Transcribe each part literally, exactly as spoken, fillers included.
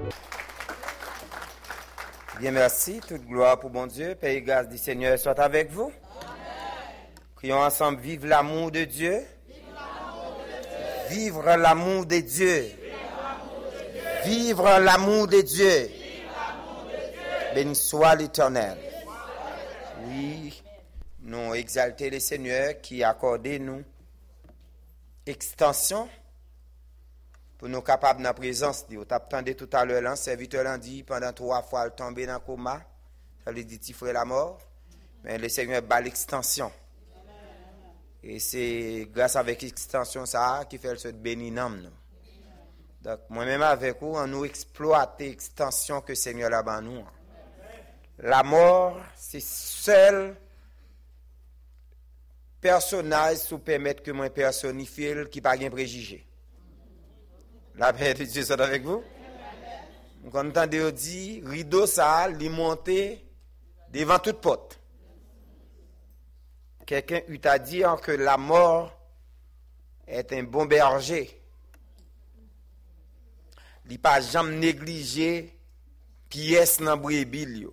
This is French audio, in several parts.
Bien, merci. Toute gloire pour bon Dieu. Paix et grâce du Seigneur soit avec vous. Amen. Prions ensemble. Vive l'amour de Dieu. Vivre l'amour de Dieu. Vivre l'amour de Dieu. Béni soit l'Éternel. Oui, nous exalter le Seigneur qui a accordé nous extension pour nous capables de la présence. Vous t'attendez tout à l'heure, le serviteur l'a dit, pendant trois fois, il est tombé dans le coma. Ça lui dit, il ferait la mort. Mais le Seigneur bat l'extension. Et c'est grâce à l'extension ça qui fait ce béni nous. Donc, moi-même avec vous, on nous exploite l'extension que le Seigneur a ban nous. La mort, c'est seul personnage sous permettre que moi personnifie qui pas gain préjugé. La paix de Dieu soit avec vous. Quand on entend dire, rideau ça, li monté devant toute porte. Quelqu'un eut à dire que la mort est un bon berger. Il n'a pas jamais négligé pièce dans brebis.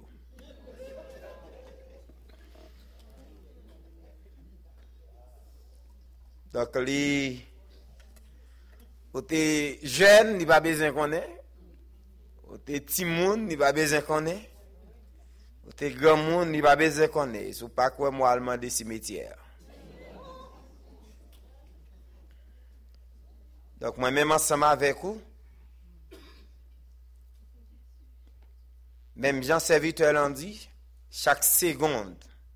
Donc, les ou t'es jeune, il pas besoin qu'on ait. Ou t'es petit monde, il pas besoin qu'on ait. Ou t'es grand monde, il pas besoin qu'on ait. C'est pas quoi moi allemand des cimetières. Donc moi même ensemble avec vous, même Jean serviteur l'en dit, chaque seconde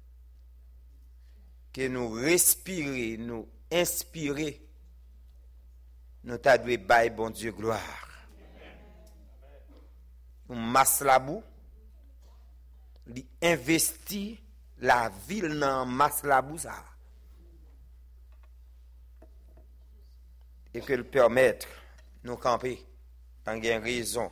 que nous respirons, nous inspirer, nous t'adouer bail bon Dieu gloire. Nous masse la boue, li investi la ville dans masse la boue ça. Et que le permettre nous camper, en gain raison.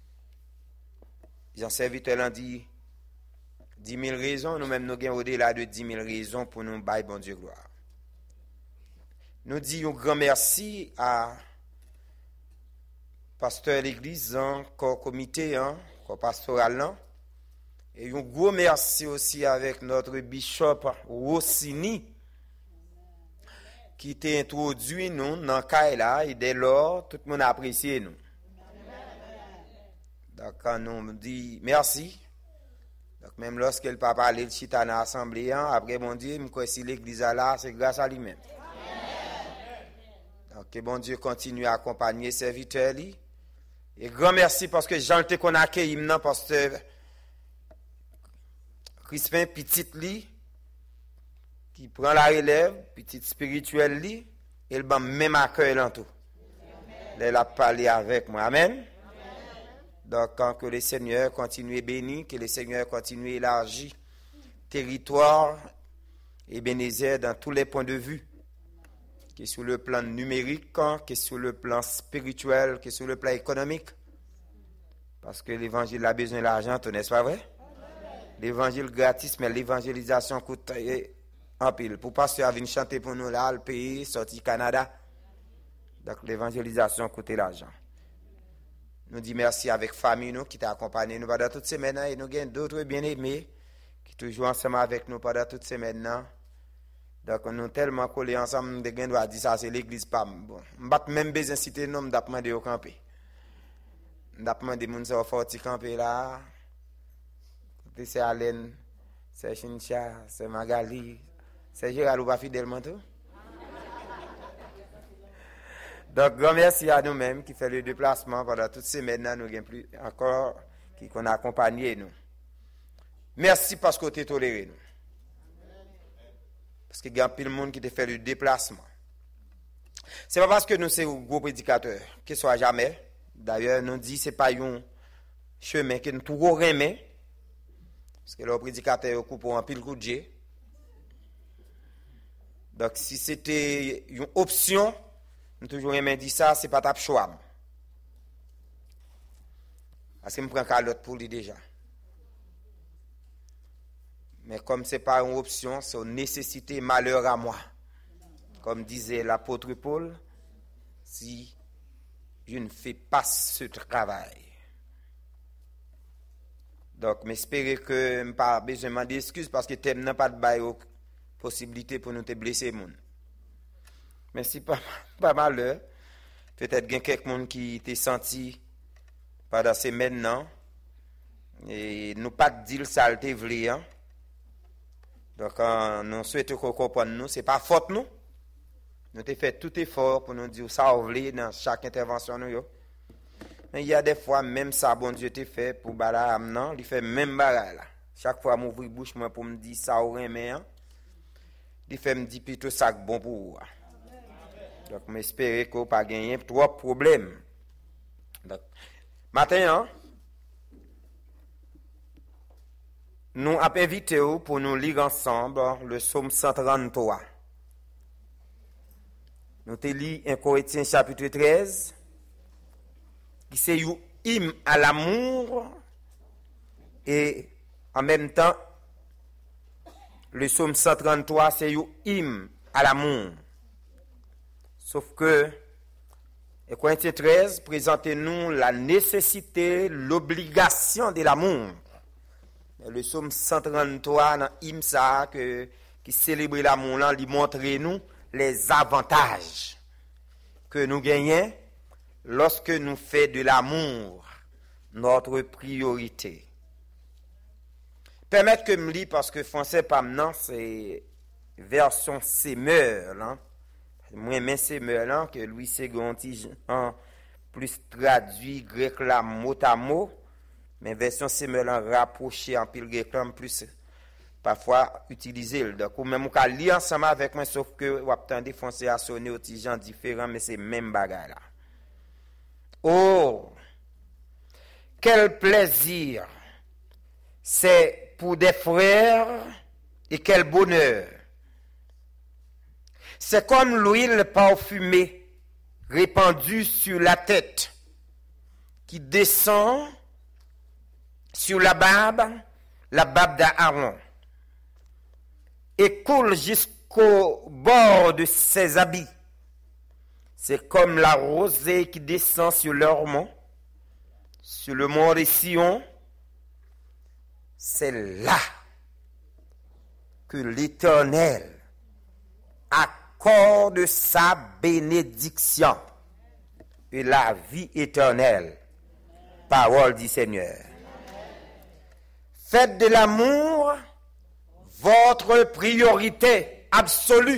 Jean serviteur l'a dit dix mille raisons, nous même nous gain au-delà de dix mille raisons pour nous bail bon Dieu gloire. Nous disons un grand merci à pasteur l'église, corps comité, corps pastoral, et un gros merci aussi avec notre bishop Rossini, qui t'a introduit nous dans le cas là, et dès lors, tout le monde a apprécié nous. Donc, quand nous dit merci, donc même lorsque le papa allait le chita dans l'assemblée, après mon Dieu, je crois que si l'église est là, c'est grâce à lui-même. Donc, que bon Dieu continue à accompagner ses serviteurs. Et grand merci parce que Jean te qu'on accueille maintenant pasteur Crispin petit li qui prend la relève, petit spirituel li et le ban même accueil en tout. Il a parlé avec moi. Amen. Amen. Donc quand que le Seigneur continue béni, que le Seigneur continue élargi territoire et bénézer dans tous les points de vue. Qui sur le plan numérique, qui sur le plan spirituel, qui sur le plan économique. Parce que l'évangile a besoin d'argent, n'est-ce pas vrai? L'évangile gratis, mais l'évangélisation coûte en pile. Pour pasteur venir chanter pour nous là, le pays, sorti Canada. Donc l'évangélisation coûte l'argent. Nous disons merci avec famille nous qui t'a accompagné nous pendant toute semaine et nous avons d'autres bien-aimés qui toujours ensemble avec nous pendant toute semaine. Donc, nous sommes tellement collés ensemble, nous devons dire ça, c'est l'église pas. Bon, je n'ai même besoin de citer le nom de au camper. Je n'ai pas de gens qui sont fortis camper là. C'est Alain, c'est Chincha, c'est Magali, c'est Gérald ou pas fidèlement tout. Donc, grand merci à nous-mêmes qui fait le déplacement pendant toutes ces semaines. Nous avons plus encore qui qu'on a accompagné nous. Merci parce que vous avez toléré nous. Parce qu'il y a plein de monde qui te fait le déplacement. Ce n'est pas parce que nous sommes gros prédicateurs, que ce soit jamais. D'ailleurs, nous disons que ce n'est pas un chemin que nous toujours aimons. Parce que le prédicateur coupe un pile coup de Dieu. Donc, si c'était une option, nous toujours aimons dire ça, ce n'est pas ta choix. Parce que je prends qu'à l'autre pour lui déjà. Mais comme ce n'est pas une option, c'est une nécessité, malheur à moi. Comme disait l'apôtre Paul, si je ne fais pas ce travail, Donc, j'espère que je n'ai pas besoin de demander excuse parce que tu n'as pas de possibilité pour nous te blesser. Mais si pas, pas malheur, peut-être qu'il y a quelqu'un qui t'a senti pendant ces maintenant. Et nous pas dire ça le voulu. Hein? Donc, euh, nous souhaitons qu'on comprenne nous. Ce n'est pas faute nous. Nous avons fait tout effort pour nous dire ça voulu dans chaque intervention. Nous, mais il y a des fois, même ça, bon Dieu t'a fait pour Bala non, il fait même bagarre là. Chaque fois, m'ouvre la bouche moi pour me dire ça ou rien, il fait me dire plutôt ça bon pour vous. Donc, j'espère qu'on pas gagner trop de problèmes. Donc, maintenant, hein, nous avons invité pour nous lire ensemble le psaume cent trente-trois. Nous te lis un Corinthiens chapitre treize. Qui c'est un hymne à l'amour et en même temps le psaume cent trente-trois c'est un hymne à l'amour. Sauf que et Corinthiens treize présente-nous la nécessité, l'obligation de l'amour. Le psaume cent trente-trois dans hymne ça que qui célèbre l'amour là, lui montre nous les avantages que nous gagnons lorsque nous faisons de l'amour notre priorité. Permettez que je me lis parce que français pas maintenant c'est version Semeur là. Moi même Semeur là que Louis Second en plus traduit grec là mot à mot, mais version Semeur là rapproché en pile grec là plus parfois utiliser. Donc même on peut lire ensemble avec moi sauf que on attendez français à sonner aux gens différents mais c'est même bagarre là. Oh, quel plaisir c'est pour des frères et quel bonheur. C'est comme l'huile parfumée répandue sur la tête qui descend sur la barbe, la barbe d'Aaron et coule jusqu'au bord de ses habits. C'est comme la rosée qui descend sur l'Hermon, sur le mont de Sion. C'est là que l'Éternel accorde sa bénédiction et la vie éternelle. Parole du Seigneur. Faites de l'amour votre priorité absolue.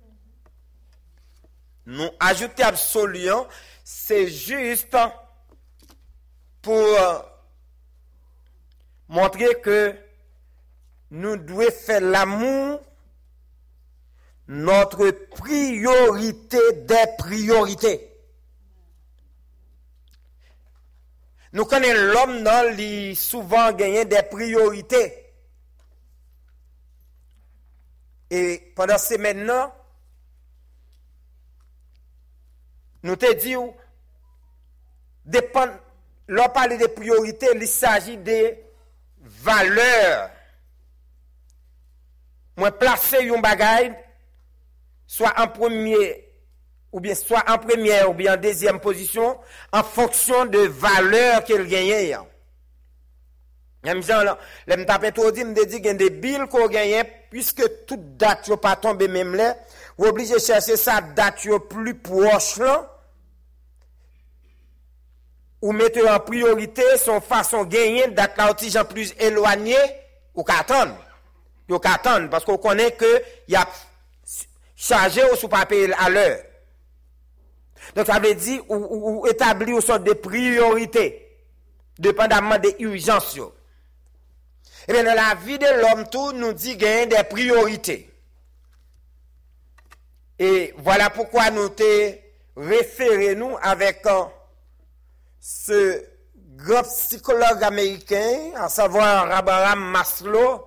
Nous ajouter absolument, c'est juste pour montrer que nous devons faire l'amour notre priorité des priorités. Nous connaissons l'homme dans qui souvent gagné des priorités. Et pendant ces maintenant, nous te disons, dépend, l'on parle de priorités, il s'agit de valeurs. Moi, placer un bagage, soit en premier, ou bien soit en première, ou bien en deuxième position, en fonction de valeurs qu'elle gagne. Même gens là, les m'tapé tout dit, me dit qu'il y a des billes qu'on gagne, puisque toute date n'est pas tombée même là, vous obligez de chercher sa date plus proche là, ou mettez en priorité son façon de gagner date là aussi plus éloigné ou qu'attendre. Ou qu'attendre, parce qu'on connaît que il y a chargé ou sous papier à l'heure. Donc ça veut dire ou, ou, ou établir une sorte de priorité, dépendamment des urgences. Et bien dans la vie de l'homme, tout nous dit gagner des priorités. Et voilà pourquoi nous te référons nous avec euh, ce grand psychologue américain, à savoir Abraham Maslow,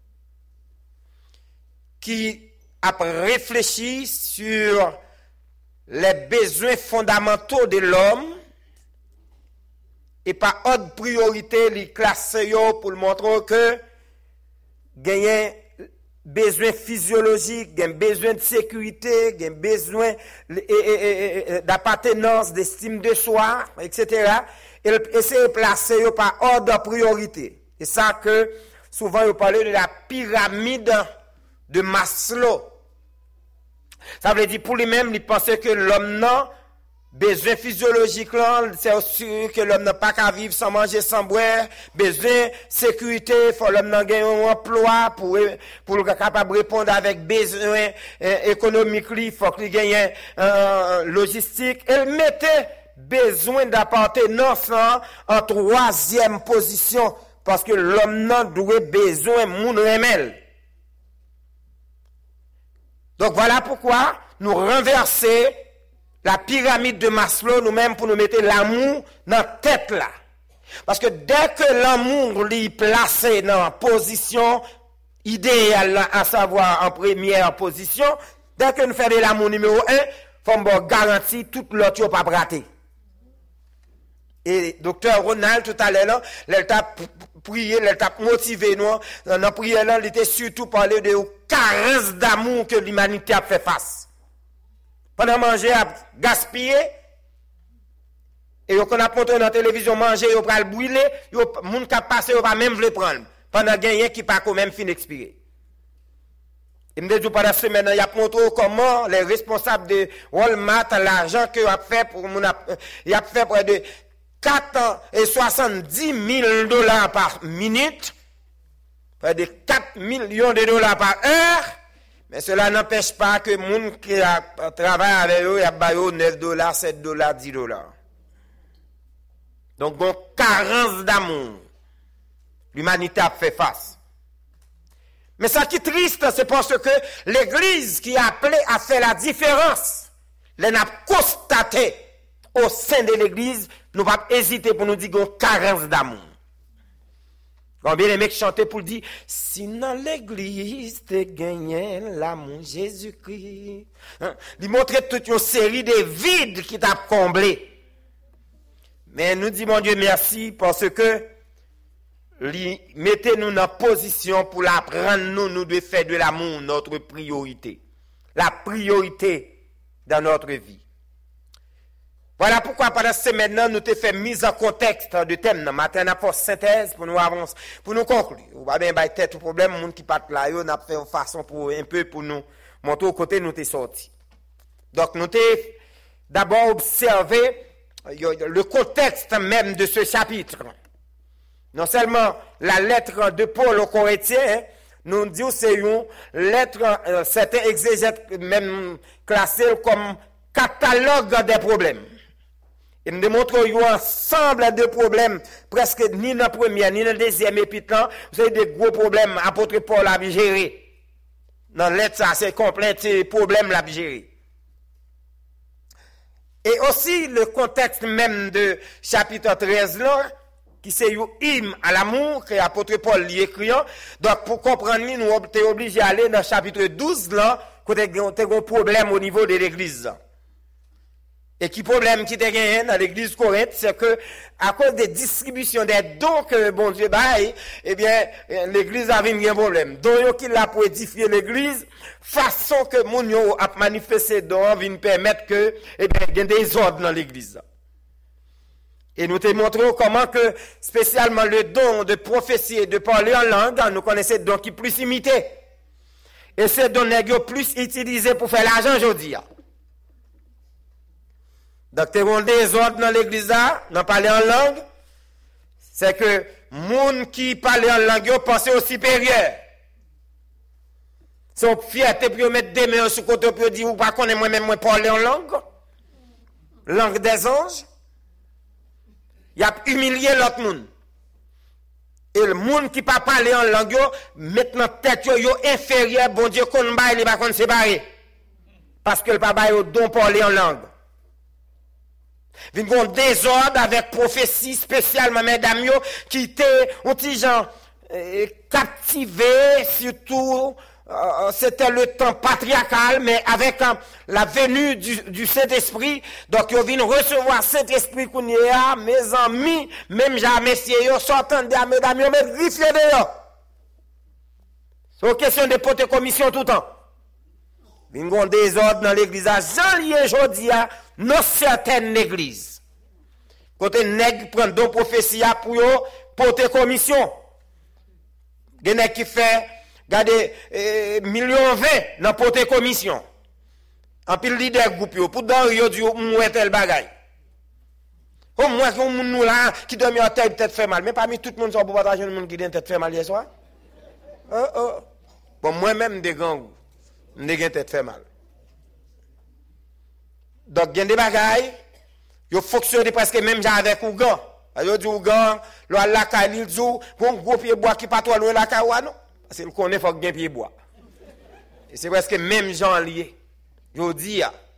qui a réfléchi sur les besoins fondamentaux de l'homme et par ordre priorité, les classer pour le montrer que gagner besoin physiologique, gain besoin de sécurité, gain besoin d'appartenance, d'estime de soi, et cetera. Et essayer de placer par ordre de priorité. Et ça que souvent on parle de la pyramide de Maslow. Ça veut dire pour lui-même, il pensait que l'homme n'a besoin physiologique là, c'est sûr que l'homme n'a pas qu'à vivre sans manger, sans boire, besoin sécurité, faut l'homme n'a gagner un emploi pour pour le capable répondre avec besoin euh, économique, il faut qu'il gagne euh, logistique. Elle mettait besoin d'appartenance en troisième position parce que l'homme n'a doit besoin moun remel. Donc voilà pourquoi nous renverser la pyramide de Maslow nous-mêmes pour nous mettre l'amour dans la tête là. Parce que dès que l'amour est placé dans la position idéale, à savoir en première position, dès que nous faisons l'amour numéro un, il faut me garantir tout l'autre pas raté. Et docteur Ronald tout à l'heure, il t'a prié, il t'a motivé nous, dans la prière là, il était surtout parlé de carence d'amour que l'humanité a fait face. Pendant manger, à gaspiller, et qu'on a montré dans la télévision manger, on va le brûler, les gens qui passent, on va même le prendre. Pendant gagner qui pas quand même fin expirer. Et me dit pendant la semaine, il a montré comment les responsables de Walmart, l'argent que a fait pour mon, il a fait près de quatre cent soixante-dix mille dollars par minute, près de quatre millions de dollars par heure. Mais cela n'empêche pas que les gens qui travaillent avec eux, ils ont neuf dollars, sept dollars, dix dollars. Donc, bon, carence d'amour. L'humanité a fait face. Mais ça qui est triste, c'est parce que l'Église qui a appelé à faire la différence, elle a constaté au sein de l'Église, nous ne pouvons pas hésiter pour nous dire qu'on carence d'amour. Combien les mecs chantaient pour dire, si dans l'église te gagné l'amour Jésus-Christ. Hein? Il montrait toute une série de vides qui t'a comblé. Mais nous disons, mon Dieu, merci parce que mettez-nous dans position pour l'apprendre, nous, nous devons faire de l'amour notre priorité. La priorité dans notre vie. Voilà pourquoi pendant cette semaine, nous te fait mise en contexte de thème. Matin, on a fait synthèse pour nous avancer, pour nous conclure. On va bien battre tête au problème, les gens qui partent là, on a fait une façon pour un peu pour nous montrer au côté nous t'es sorti. Donc, nous t'es d'abord observé le contexte même de ce chapitre. Non seulement la lettre de Paul aux Corinthiens, nous disons que c'est une lettre, euh, certains exégètes même classée comme catalogue des problèmes. Et nous démontrons un ensemble de problèmes, presque ni dans la première, ni dans la deuxième épître, vous avez des gros problèmes, apôtre Paul a géré. Dans la lettre, ça, c'est complet, ces problèmes l'a géré. Et aussi, le contexte même de chapitre treize, là, qui c'est un hymne à l'amour, que l'apôtre Paul y écrit. Donc, pour comprendre, nous sommes obligés d'aller dans le chapitre douze, là, côté il y a un problème au niveau de l'église. Et qui problème qui te gagne dans l'église Corinthe, c'est que, à cause des distributions des dons que bon Dieu baille, eh bien, l'église avait un problème. Donc, qui l'a pour édifier l'église, façon que mon yo a manifesté dons, vient permettre que, eh bien, il y a des ordres dans l'église. Et nous te montrons comment que, spécialement le don de prophétie et de parler en langue, nous connaissons le don qui est plus imité. Et ce don est plus utilisé pour faire l'argent aujourd'hui. Donc, tu as des ordres dans l'église, dans parler en langue, c'est que, les gens qui parlent en langue, pensent au supérieur. Ils sont fiertés pour mettre des mains sur le côté pour dire, ou pas qu'on est moi-même, moi, parler en langue. Langue des anges. Il a humilié l'autre monde. Et le monde qui pas parler en langue, maintenant tête yo inférieur, bon Dieu qu'on baille, il va qu'on séparer. Parce que le papa yo don parler en langue. Vin gon désordre avec prophétie spécialement mesdames yo qui étaient un petit gens euh, captivés surtout euh, c'était le temps patriarcal mais avec euh, la venue du, du Saint-Esprit donc yo vinn recevoir Saint-Esprit qu'on y a mes amis même jamais messieurs yo sortant de mesdames yo mettre rifle de yo. C'est question de porter commission tout le temps. Vin gon désordre dans l'église à Jean lié jodi a dans certaines églises. Côté nèg prend don prophétie pour yo porter commission. Gen qui fait regardez eh, million vingt dans porter commission. En pile leader groupe yo pour dans yo dit moué tel bagay. Au moins qu'on nous là qui dormi en tête peut-être fait mal mais parmi tout le monde ça pour partager le monde qui tête fait mal hier soir. Oh oh. Bon moi même des grands m'de tête fait mal. Donc gen des bagay yo fonctionne presque même avec Ougan. Yo dit Ougan, lo la kanil zou, bon gros pied bois qui pas trop loin la kawa non. Parce que connaît faut gen pied bois. Et c'est presque même gens lié. Je dis,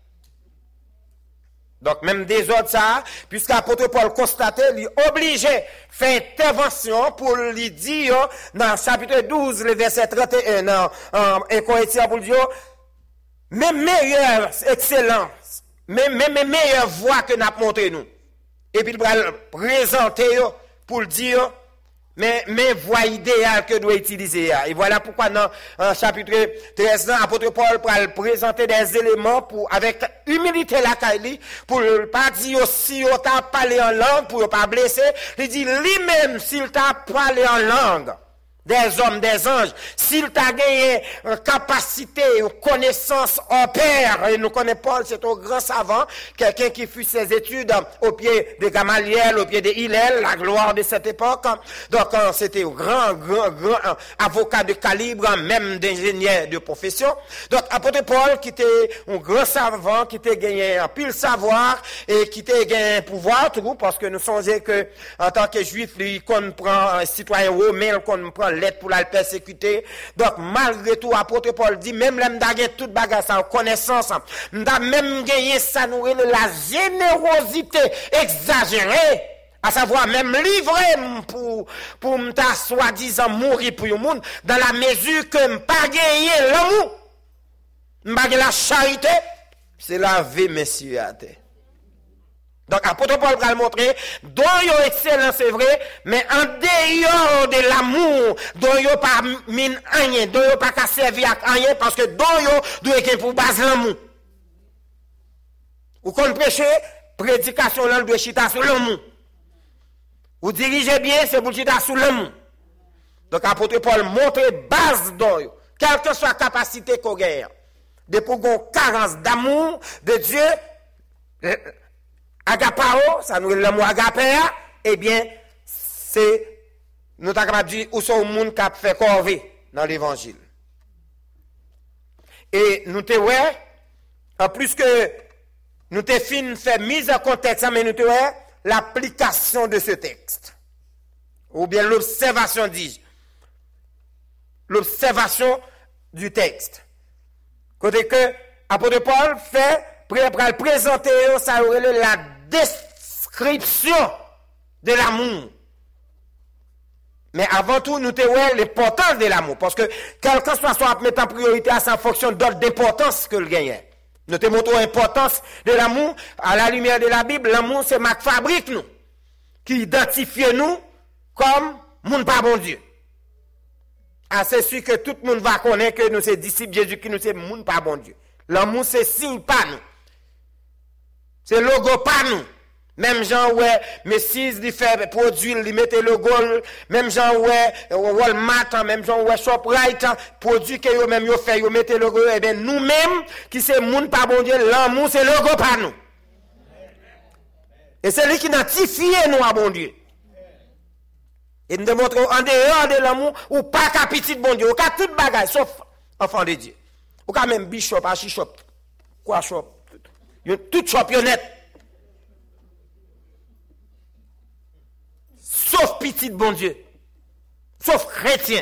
donc même des autres ça, puisque l'apôtre Paul constate, il est obligé de faire intervention pour lui dire, dans chapitre douze, le verset trente et un, dans un Corinthiens pour dire, même meilleure excellence, même, même meilleure voie que nous avons montré nous. Et puis il va le présenter pour le dire, mais, mais voie idéale que doit utiliser. Et voilà pourquoi dans le chapitre treize, l'apôtre Paul va présenter des éléments pour, avec humilité la caille, pour ne pas dire si on t'a parlé en langue, pour ne pas blesser. Il dit lui-même s'il t'a parlé en langue, des hommes, des anges, s'il t'a gagné une capacité, une connaissance en père, et nous connaissons Paul, c'est un grand savant, quelqu'un qui fut ses études au pied de Gamaliel, au pied de Hillel, la gloire de cette époque. Donc, c'était un grand, grand, grand avocat de calibre, même d'ingénieur de profession. Donc, apôtre Paul, qui était un grand savant, qui était gagné un pile savoir, et qui était gagné un pouvoir, tout, parce que nous songeons que, en tant que juif, lui, qu'on prend un citoyen romain, qu'on prend l'aide pour la persécuter. Donc, malgré tout, apôtre Paul dit, même l'homme n'a gagné toute bagarre, sa connaissance, n'a même gagné ça, nous, la générosité exagérée, à savoir même livrer pour, pour m'ta soi-disant mourir pour le monde, dans la mesure que m'pas gagné l'amour, m'pas gagné la charité, c'est la vie, messieurs, à terre. Donc, apôtre Paul va le montrer, dont yo excellent, c'est vrai, mais en dehors de l'amour, dont yo pas mine rien, dont yo pas qu'à servir à rien, parce que dont yo doit être pour base l'amour. Ou qu'on prêche, prédication là, doit chita sur l'amour. Ou dirigez bien, c'est pour chita sur l'amour. Donc, apôtre Paul montre base dont yo, quelle que soit la capacité qu'on gagne, de pour qu'on carence d'amour de Dieu, agapao, ça nous le mot agapea, eh bien, c'est, nous t'avons capable de dire, où sont les gens qui ont fait corvée dans l'évangile. Et nous te ouais, en plus que nous te fin fait mise en contexte, mais nous te ouais, l'application de ce texte. Ou bien l'observation, dis l'observation du texte. Côté que, apôtre Paul fait, pour le présenter, ça aurait la description de l'amour. Mais avant tout, nous avons l'importance de l'amour. Parce que quelqu'un soit soit mettre en priorité à sa fonction d'ordre d'importance que le gagne. Nous te montrons l'importance de l'amour à la lumière de la Bible. L'amour, c'est marque fabrique nous. Qui identifie nous comme moun pas bon Dieu. Ah, c'est sûr que tout le monde va connaître que nous sommes disciples de Jésus, qui nous sommes moun pas bon Dieu. L'amour, c'est signe pas nous. C'est logo pas nous. Même gens ouais, Messis il fait produit, il met le logo, même gens ouais, Walmart, même gens ouais Shoprite, produit que yo même yo fait, yo mette le logo, et bien nous-mêmes qui c'est moun pas bon Dieu, l'amour c'est logo pas nous. Et c'est lui qui identifie nous à bon Dieu. Et nous démontrons en dehors de l'amour ou pas qu'à petit bon Dieu, ou qu'à toute bagaille sauf enfant de Dieu. Ou qu'à même bishop, archishop, quoi shop. Tout championnette. Sauf petit bon Dieu. Sauf chrétien.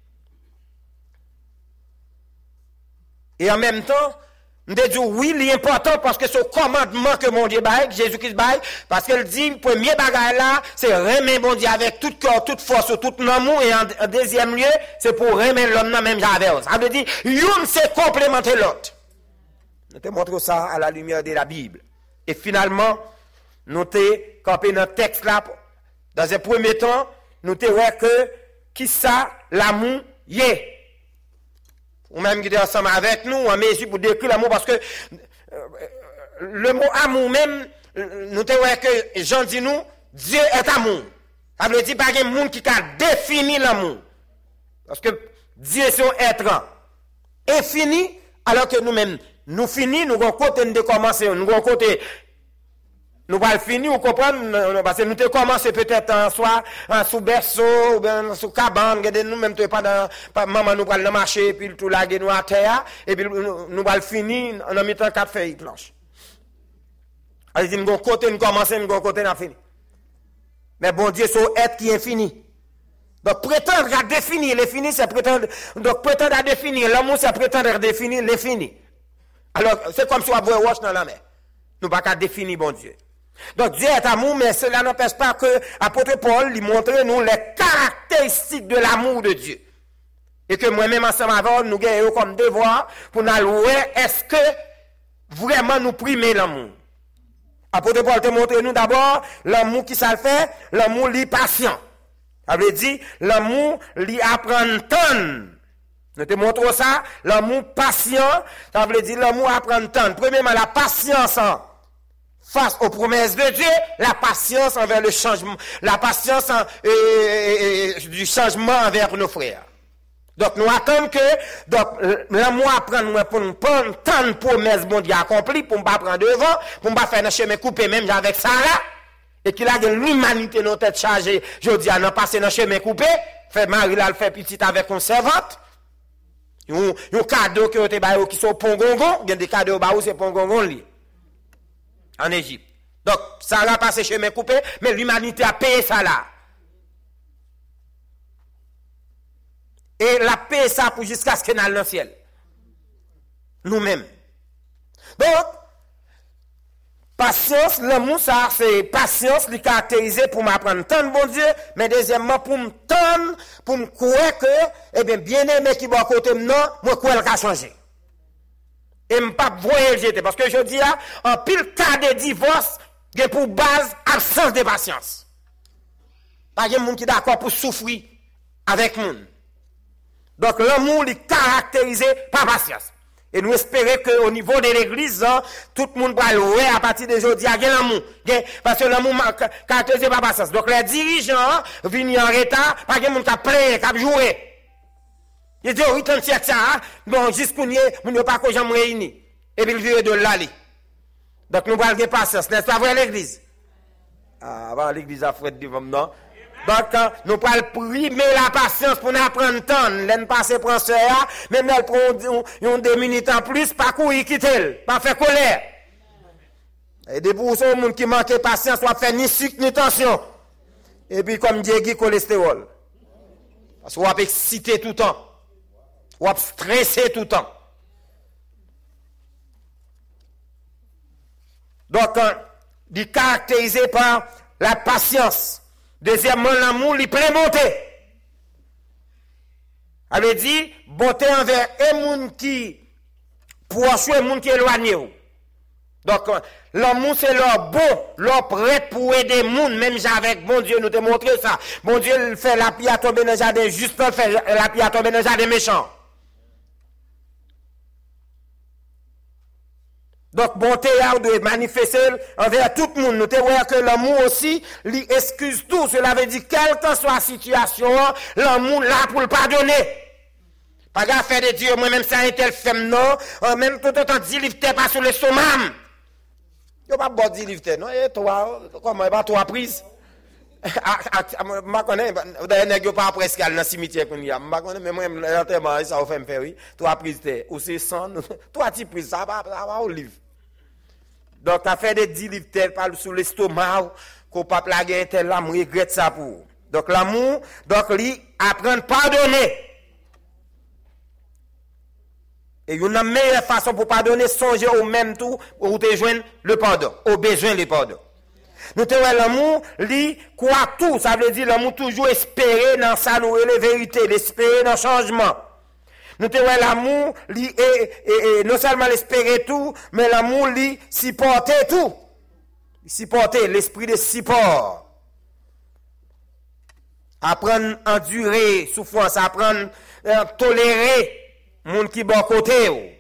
Et en même temps, nous disons oui, l'important parce que c'est le commandement que mon Dieu baille, que Jésus-Christ baille, parce qu'il dit, premier bagage là, c'est remettre mon Dieu avec tout cœur, toute force, tout amour, et en, en deuxième lieu, c'est pour remettre l'homme dans même avec. Ça veut dire, une c'est complémenter l'autre. Nous te montrons ça à la lumière de la Bible. Et finalement, nous te campé dans le texte là, dans un premier temps, nous te voyons que, qui ça, l'amour, y est. Ou même qui est ensemble avec nous, en mesure pour décrire l'amour, parce que euh, le mot amour même, nous te voyons que Jean dit nous, Dieu est amour. Ça veut dire pas qu'il y a un monde qui a défini l'amour. Parce que Dieu est un être infini, alors que nous-mêmes, nous finissons, nous avons côté de commencer, nous avons côté, nous allons finir, vous comprenez, parce que nous avons commencé peut-être en soit, en sous berceau, ou bien sous cabane, nous-mêmes, pas dans, maman nous allons marcher, puis tout là, nous à terre, et puis nous allons finir, en mettant quatre feuilles blanches. Alors, nous avons côté, nous commençons, nous avons côté, nous fini. Mais bon Dieu, c'est un être qui est infini. Donc, prétendre à définir l'infini, c'est prétendre, donc, prétendre à définir l'amour, c'est prétendre à définir l'infini. Alors, c'est comme si on avait un roche dans la mer. Nous ne pouvons pas définir bon Dieu. Donc, Dieu est amour, mais cela n'empêche pas que l'apôtre Paul lui montre nous les caractéristiques de l'amour de Dieu. Et que moi-même, ensemble avec nous, nous avons comme devoir pour nous louer, est-ce que vraiment nous primer l'amour? Apôtre Paul te montre nous d'abord l'amour qui ça le fait, l'amour li patient. Ça veut dire l'amour li apprend tant. Nous te montrons ça, l'amour patient, ça veut dire l'amour apprend tant. Premièrement, la patience face aux promesses de Dieu, la patience envers le changement, la patience en, euh, euh, euh, du changement envers nos frères. Donc, nous attendons que, donc, l'amour apprend pour nous prendre tant de promesses bon Dieu accomplies, pour ne pas prendre devant, pour ne pas faire un chemin coupé même avec Sarah, et qu'il a l'humanité dans tête chargée, je dis, à non passer dans le chemin coupé, fait Marie là, le fait petite avec une servante, un cadeau qui ont qui sont pongongon, il y a des cadeaux où c'est pongongon li, en Égypte. Donc, Sarah a passé chemin coupé, mais l'humanité a payé ça là. Et la paix, ça pour jusqu'à ce qu'on aille dans le ciel. Nous-mêmes. Donc, patience, l'amour, ça, c'est patience, li caractérisé pour m'apprendre tant de bon Dieu, mais deuxièmement, pour me tendre, pour me croire que, eh bien, bien aimé qui va à côté de moi, moi, quoi, elle a changé. Et me pas voyer le jeter. Parce que je dis là, en pile cas de divorce, il y a pour base absence de patience. Pas de monde qui est d'accord pour souffrir avec monde. Donc l'amour est caractérisé par patience. Et nous espérons qu'au niveau de l'église, hein, tout le monde va louer à partir de aujourd'hui à l'amour. Parce que l'amour est caractérisé par patience. Donc les dirigeants viennent en retard, pas de monde qui a plein, qui a joué. Ils disent, oui, tant ça, bon, jusqu'où nous ne pas que j'aime réunir. Et puis ils viennent de l'aller. Donc nous allons avoir patience, n'est-ce pas vrai l'église? Ah, avant l'église a fait du non? Donc, nous parlons primer la patience pour nous apprendre le temps. L'en passer prend ça, même elle prend une deux minutes en plus, pas courir, quitter, pas faire colère. Et des pour ça, monde qui manque de patience, soit faire ni sucre ni tension. Et puis, comme Dieu, cholestérol. Parce qu'on va exciter tout le temps. On va stresser tout le temps. Donc, il est caractérisé par la patience. Deuxièmement, l'amour, il peut monter. avait dit, bonté envers un monde qui proche un monde qui est éloigné. Donc, l'amour, c'est leur bon, leur prêt pour aider le monde, même avec bon Dieu, nous te montré ça. Bon Dieu, il fait la pluie à tomber dans le jardin, juste il fait la pluie à tomber dans le jardin méchant. Donc, bonté, on doit manifester envers tout le monde. Nous te voyons que l'amour aussi, lui excuse tout. Cela veut dire, quelle que soit la situation, l'amour là pour le pardonner. Pas grave, faire de Dieu, moi-même, ça a tel femme, non, même tout autant dix livres, pas sur le stomac. Yo pas bon dix livres, non, et toi, comment, pas toi prise? Je connais, d'ailleurs, je pas presque dans le cimetière qu'on y a. Je connais, mais moi, l'enterrement, ça fait me faire, oui. Toi prise, ou c'est cent, toi tu prise, ça va, ça va au livre. Donc, à faire des dix livres, tel, par sous l'estomac, qu'on pas plaguer tel, là, je regrette ça pour. Donc, l'amour, donc, lui, apprendre à pardonner. Et une meilleure façon pour pardonner, songer au même tout, pour te joindre le pardon, au besoin le pardon. Nous te voyons l'amour, lui, croit tout, ça veut dire l'amour toujours espérer dans sa nouvelle vérité, l'espérer dans le changement. Nous te voyons l'amour, lui, et, et, et, non seulement l'espérer tout, mais l'amour, lui, supporter tout. Supporter, l'esprit de support. Apprendre à endurer souffrance, apprendre à tolérer monde qui bon côté.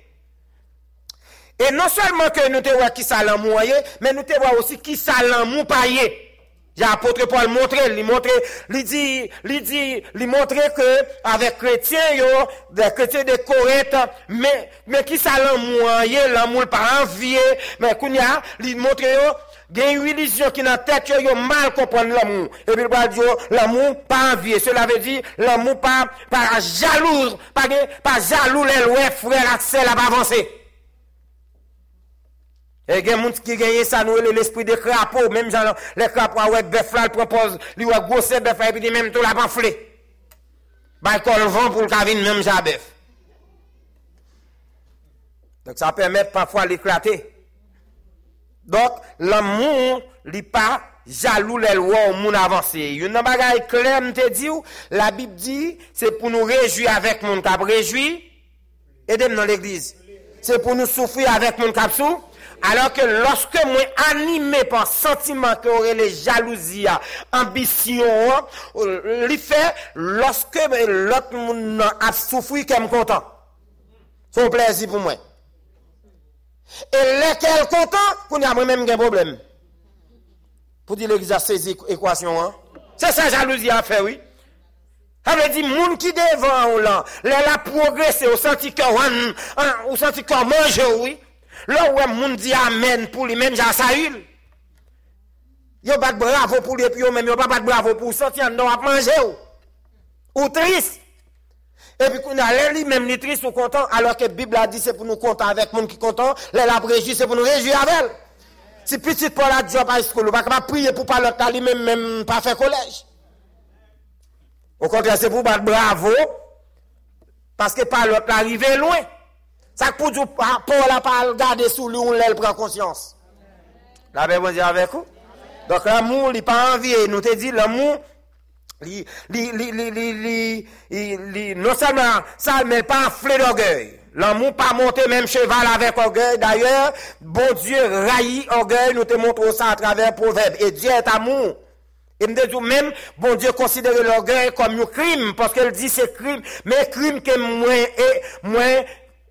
Et non seulement que nous te voyons qui ça l'amour, mais nous te voyons aussi qui ça l'amour paillé. L'apôtre Paul montrait, il montrait, il dit, il dit, il montrait que avec chrétiens yo, des chrétiens de Corinthe, mais mais qui ça l'amour, l'amour pas envier, mais kounya, il montrait yo, il y a une religion qui dans tête yo mal comprendre l'amour. Et puis il va dire l'amour pas envier, cela veut dire l'amour pas pas jaloux, pas pas jaloux les ouais frère et sœur là avancer. Et il y a des gens qui gagnent ça, nous, l'esprit de crapaud, même genre, les crapauds, ouais, bœuf là, ils proposent, ils ont gros bœuf là, et puis même tout la pamphlet. Bah, ils le vent pour le cavine, même ça, bœuf. Donc, ça permet parfois l'éclater. Donc, l'amour, il n'est pas jaloux les lois au monde avancé. Il y a une bagaille claire, me dit, la Bible dit, c'est pour nous réjouir avec mon cap réjoui, aidez-moi dans l'église. C'est pour nous souffrir avec mon cap sous. Alors que lorsque moi animé par sentiment que aurait les jalousies, ambition, il fait lorsque l'autre monde a souffert qu'elle content. C'est un plaisir pour moi. Et lesquels content, qu'on a moi-même un problème. Pour dire l'église a saisi l'équation, hein? C'est ça jalousie à faire, oui. Ça veut dire, moun qui devant ou là, les la progresser, au senti que, au senti que mange, oui. Là où moun dit amen pour lui même Jean Saül. Yo bat bravo pour lui puis yo même yo pas bat bravo pour sortir non à manger ou. Ou triste. Et puis qu'on a lui même ni triste ou content alors que la Bible a dit c'est pour nous content avec moun qui content, les la réjouir c'est pour nous réjouir avec elle. Si petit Paul a dit pas school pas capable prier pour pas l'autre lui même même pas faire collège. Au contraire c'est pour battre bravo parce que pas l'autre arrivé loin. Ça pour dire Paul a pas regarder sous lui on l'aile prend conscience. La paix bon Dieu avec vous. Donc l'amour il pas envie nous te dit l'amour li li li li li li non seulement ça mais pas enflé d'orgueil. L'amour pas monter même cheval avec orgueil. D'ailleurs, bon Dieu raillit orgueil, nous te montrons ça à travers Proverbe. Et Dieu est amour. Et me dit même, bon Dieu considère l'orgueil comme un crime parce qu'elle dit c'est crime, mais crime que moins et moins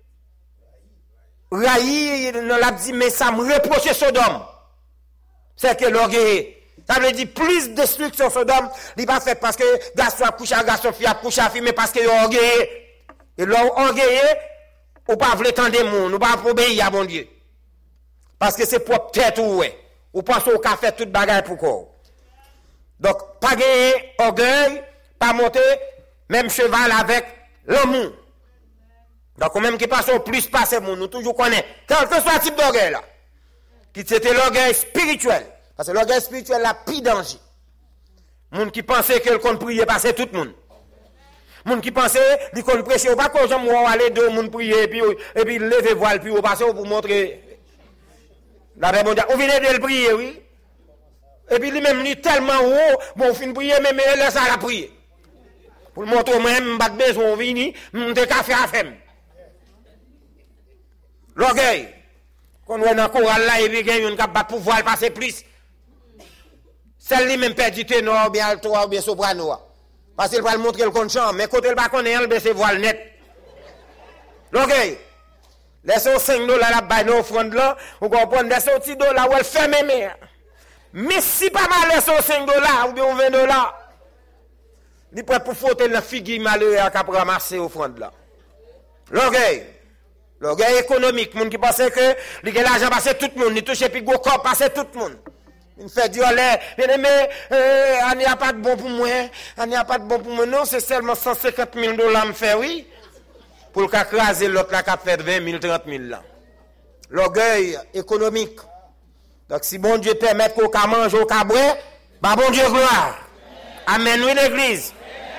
Raï, il l'a dit, mais ça me reproche Sodome. C'est que l'orgueil. Ça veut dire plus de destruction Sodome, il va faire parce que garçon a couché à garçon, fille a couché à fille, mais parce que l'orgueil. Et l'orgueil, ou pas vouloir tendre des monde, ou pas obéir à bon Dieu. Parce que c'est propre tête ou ouais. Ou pense au café toute bagaille pour quoi. Donc, pas gagner orgueil, pas monter, même cheval avec l'amour. Donc, même qui passe au plus passé, nous toujours connaissons. Quel que soit le type d'orgueil là. Qui c'était l'orgueil spirituel. Parce que l'orgueil spirituel là, pire danger. Moun qui pensait qu'elle compte prier, passer tout le monde. Moun qui pensait, qu'il compte prêcher, ou pas qu'on j'aime aller deux moun prier, et puis, et puis lever voile, puis ou passer pour montrer. La paix mondiale. Ou venez de le prier, oui. Et puis lui-même, lui tellement haut, bon, fin prier, mais il laisse à la prier. Pour le montrer moi-même, m'bat besoin, vini, m'te café à femme. L'orgueil. Quand on est dans le choral là, et puis il y a une cap pour pouvoir passer plus. Celle-là même perdu ténor, ou bien alto, ou bien soprano. Parce qu'il va le montrer le compte chant, mais quand il va connaître, il baisse voile net. L'orgueil. Laissez cinq dollars là, bas dans l'offrande là, vous comprenez, laissez dix dollars, ou elle fait même. Mais si pas mal laissez cinq dollars, ou bien vingt dollars, il peut pour foutre la figure malheureuse à cap ramasser l'offrande là. L'orgueil. L'orgueil économique, moun qui pense que li gen l'argent passe tout le monde, ni touche puis gros corps passe tout le monde. Il fait dire là, bien aimé, euh, on n'y a pas de bon pour moi, on n'y a pas de bon pour moi. Non, c'est seulement cent cinquante mille dollars me fait oui. Pour le cas craser l'autre là qui fait vingt mille, trente mille là. L'orgueil économique. Donc si bon Dieu permet qu'on mange au cabret, bah bon Dieu gloire. Amen, oui l'église.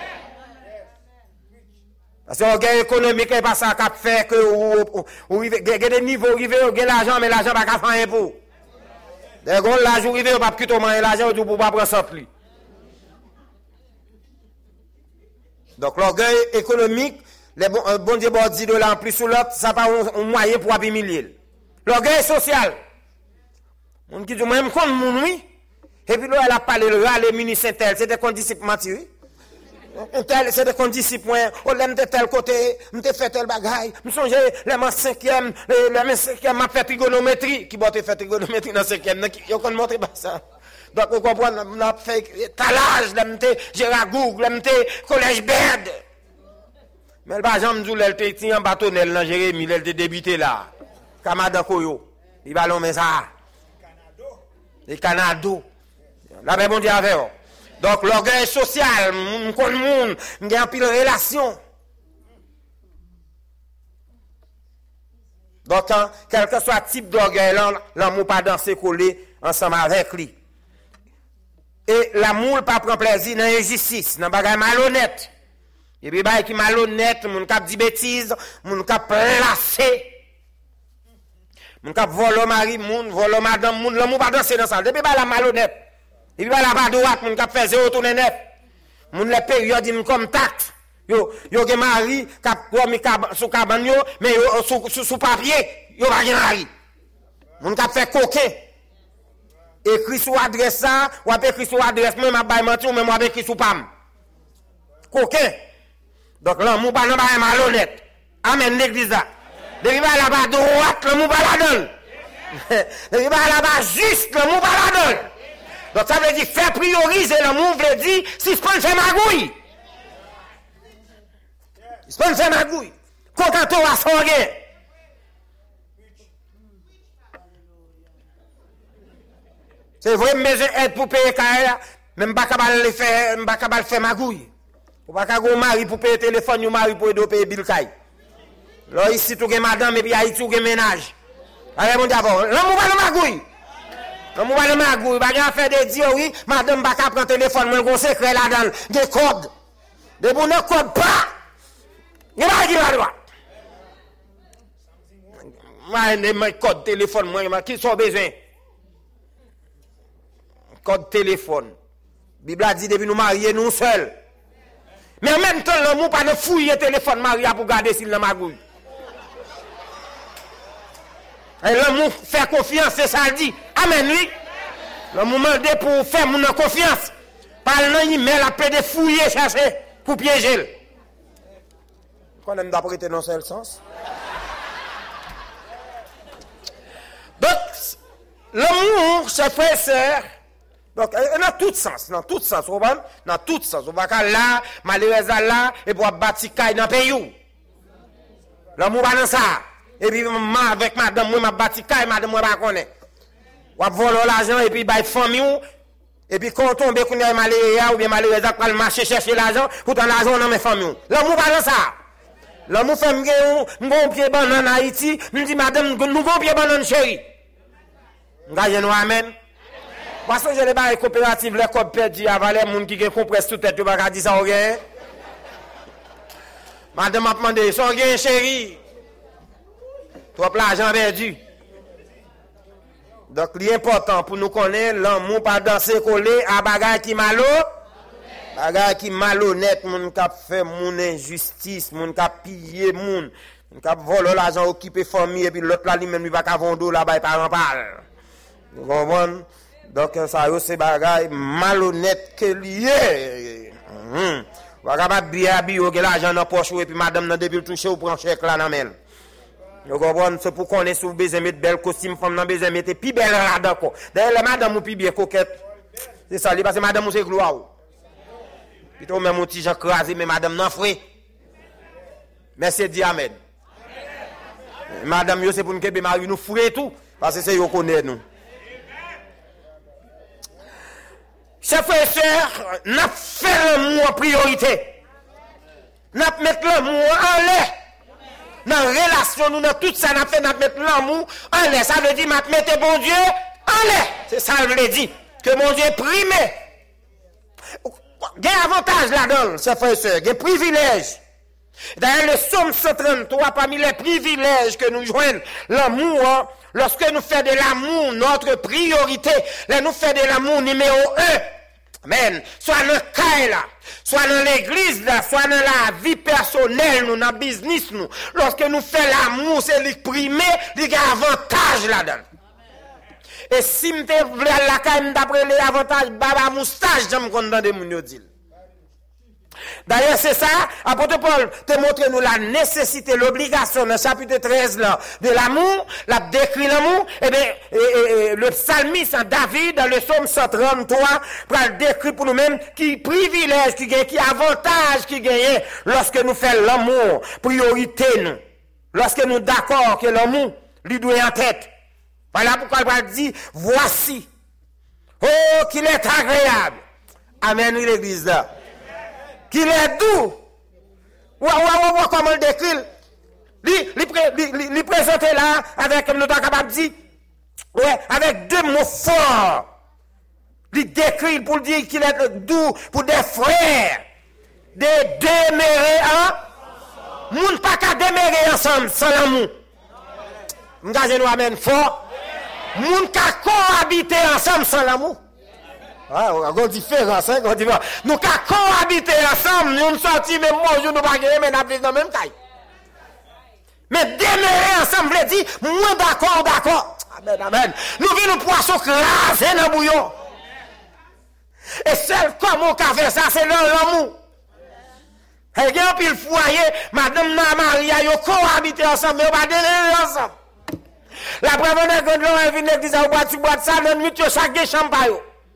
Parce que l'orgueil économique n'est pas ça qui fait que vous avez des niveaux, vous avez l'argent, mais l'argent n'est pas faire pour. D'accord, l'argent, vous n'avez pas quitter l'argent pour ne pas prendre ça plus. Donc l'orgueil économique, les bon, euh, bon Dieu dit de là en plus sur l'autre, ça pas un moyen pour humilier. L'orgueil social. On dit même comme mon oui. Et puis là, elle a parlé le râle, les ministres tel, c'était qu'on disciple Mathieu. C'est des conditions, on l'aime de tel côté, on te fait tel bagaille, on songe les mains cinquième, les mains cinquième m'a fait trigonométrie, qui botte fait trigonométrie dans cinquième, qui on montre pas ça. Donc, vous comprenez, on a fait talage, j'ai la Google, collège Berd. Mais par exemple, nous avons été en bâtonnel dans Jérémie, il était débuté là. Kamada Koyo. Il va l'homme ça. Les Canado. La même bon Dieu avec eux. Donc, l'orgueil social, mon con monde, il y a un pile de relations. Donc, quand, quel que soit le type d'orgueil, l'amour pas danser collé ensemble avec lui. Et l'amour pas prend plaisir dans l'injustice, dans bagay malhonnête. Et puis, bagay qui malhonnête, moun kap di bêtise, moun kap placé. Moun kap volo mari, moun volo madame, moun l'amour pas danser dans ça. Depuis ba la malhonnête. Et puis ba la pas droite, moun kap fait zéro tourner net. Moun les période im comme tact. Yo yo gen mari kap komi sous cabane yo, mais yo sous sous papier, yo pas gen mari. Moun kap fait coquin. Écrit sur adresse ça, ou écrit sur adresse même à bay menti ou même ou écrit sur pam. Coquin. Donc l'amour pas nan ba malhonnête. Amen l'église là. Depuis ba la ba droite, l'amour pas la donne. Depuis ba la ba juste, l'amour pas la donne. Donc ça veut dire faire prioriser l'amour veut dire si se prend faire magouille. Si se prend faire magouille. Content à son gain. C'est vrai, mais aide pour payer carrière, même pas capable de faire, même pas capable de faire magouille. Ou pas capable de mari pour payer téléphone, ou mari pour aider payer bill kay. Là ici tout gen madame et puis Haïti tout gen ménage. Allez mon d'abord, l'amour pas de magouille. L'amour pas de magouille, pas gen faire des dire oui, madame pas capable prendre téléphone, moi gon secret là-dedans, des codes. De bon ne code pas. Il va dire la droite. Moi mes code téléphone moi qui sont besoin. Code téléphone. Bible a dit depuis nous marier nous seuls. Mais en même temps, l'amour pas de fouiller téléphone Maria pour garder s'il n'a magouille. Et l'amour fait confiance, c'est ça dit. Amen, oui. L'amour demande pour faire mon confiance. Par le email, après de fouiller, chercher pour piéger. Qu'on aime d'apprêter dans ce sens. Donc, l'amour, c'est frère et sœur. Donc, dans tout sens, dans tout sens, vous comprenez? Dans tout sens. On va là, malheureusement là, et pour bâtir caille dans le pays. L'amour va dans ça. Et puis, avec madame, moi, ma bâti caille, madame, moi, je connais. On va voler l'argent, et puis, bah, famille, et puis, quand on tombe, qu'on est malheureux, ou bien malheureusement, pour le marché chercher l'argent, pourtant l'argent dans mes familles. L'amour va dans ça. L'amour fait un pied banane en Haïti, nous dit, madame, nous avons pied banane chérie. Nous amen. Parce que je n'ai pas les coopératives, les codes perdus, avant les gens qui compressent tout tête, tu vas pas dire ça au gain. Madame m'a demandé, son gain chérie. Trop l'argent perdu. Donc, l'important pour nous connaître, l'amour pas danser collé à bagay qui malo. Bagay qui malhonnête, moun kap fait moun injustice, moun kap piller moun, moun kap voler l'argent occuper famille et puis l'autre là lui même lui va ka vendre là bas parents parle. Vous comprenez? Donc ça c'est bagay malhonnête que lié. Hum. Wa capable bien habiller que l'argent dans poche et puis madame nan depuis toucher ou prend chèque là dans main. Vous comprenez? C'est pour qu'on ait sous besoin mettre belle costume femme dans besoin mettre pi belle là quoi. D'ailleurs la madame ou pi bien coquette. C'est ça, parce que madame ou c'est gloire. Puis toi même petit Jean crasé mais madame nan foué. Merci dit amen. Madame yo c'est pour nous que mari nous foué tout parce que c'est yo connaît nous. Chers frères et sœurs, n'a fait l'amour en priorité. N'a mettre l'amour en l'air. Dans la relation, nous, dans tout ça, n'a fait, n'a mettre l'amour en l'air. Ça veut dire, n'a mettre bon Dieu en l'air. C'est ça, je veut dire. Que mon Dieu primé. Il y a un avantage là-dedans, chers frères et sœurs. Il y a un privilège. D'ailleurs, le Somme cent trente-trois, parmi les privilèges que nous joignons, l'amour, lorsque nous faisons de l'amour notre priorité, là nous faisons de l'amour numéro un. Amen. Soit dans le cas là, soit dans l'église là, soit dans la vie personnelle, nous, dans le business nous. Lorsque nous faisons l'amour, c'est le primé, il y a un avantage là-dedans. Et si je veux la caille d'après les avantages, baba moustache, j'aime qu'on donne des moun yo dit. D'ailleurs, c'est ça, apôtre Paul te montre nous la nécessité, l'obligation dans le chapitre treize là, de l'amour, la décrit l'amour, et bien, et, et, et, le psalmiste David, dans le psaume cent trente-trois, pour le décrire pour nous-mêmes, qui privilège, qui gagne, qui avantage, qui gagne, lorsque nous faisons l'amour, priorité nous. Lorsque nous d'accord que l'amour, lui doit en tête. Voilà pourquoi il va dire, voici, oh, qu'il est agréable. Amen, oui, l'église là. Qu'il est doux. Ouais, ouais, ouais, ouais, comment le décrit. Il présente là, avec, comme nous sommes capables de dire, ouais, avec deux mots forts. Il décrit pour dire qu'il est doux pour des frères, des demeurés en, moun pas qu'à demeurer ensemble sans l'amour. M'gazez nous amène fort. Moun qu'à cohabiter ensemble sans l'amour. Ah, on a une différence, hein, on différence. Nous qu'à cohabiter ensemble, nous sortis même bonjour, nous pas gagner, mais nous vivons dans la même taille. Mais demeurer ensemble, veut dire, moi d'accord, d'accord. Amen, amen. Nous vivons poisson crasé dans le bouillon. Et seul comment on fait ça, c'est l'amour. Et il y a un pile foyer, madame Maria, ils cohabité ensemble, mais ils ne pas demeurer ensemble. La première fois que l'on vient l'église, on boit, tu bois ça, la nuit, tu as chaque champagne.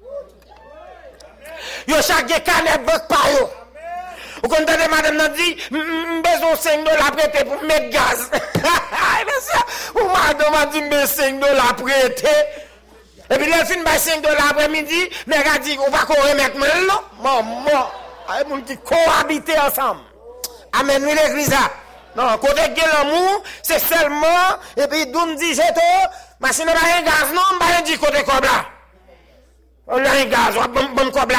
Yo chaque canette bok pa yo. Ou quand t'as madame n'a dit, besoin cinq dollars prêter pour mettre gaz. Ou madame a dit, mais cinq dollars prêter. Et puis elle fin by cinq dollars après-midi, nèg a dit, on va qu'on remettre mal non? Maman, ay moun qui cohabiter ensemble. Amen, oui l'église là. Non, côté gen l'amour, c'est seulement et puis doum dit c'est tout, machine pas un gaz non, pas dit côté cob là. On a un gaz, on bon bon cob là.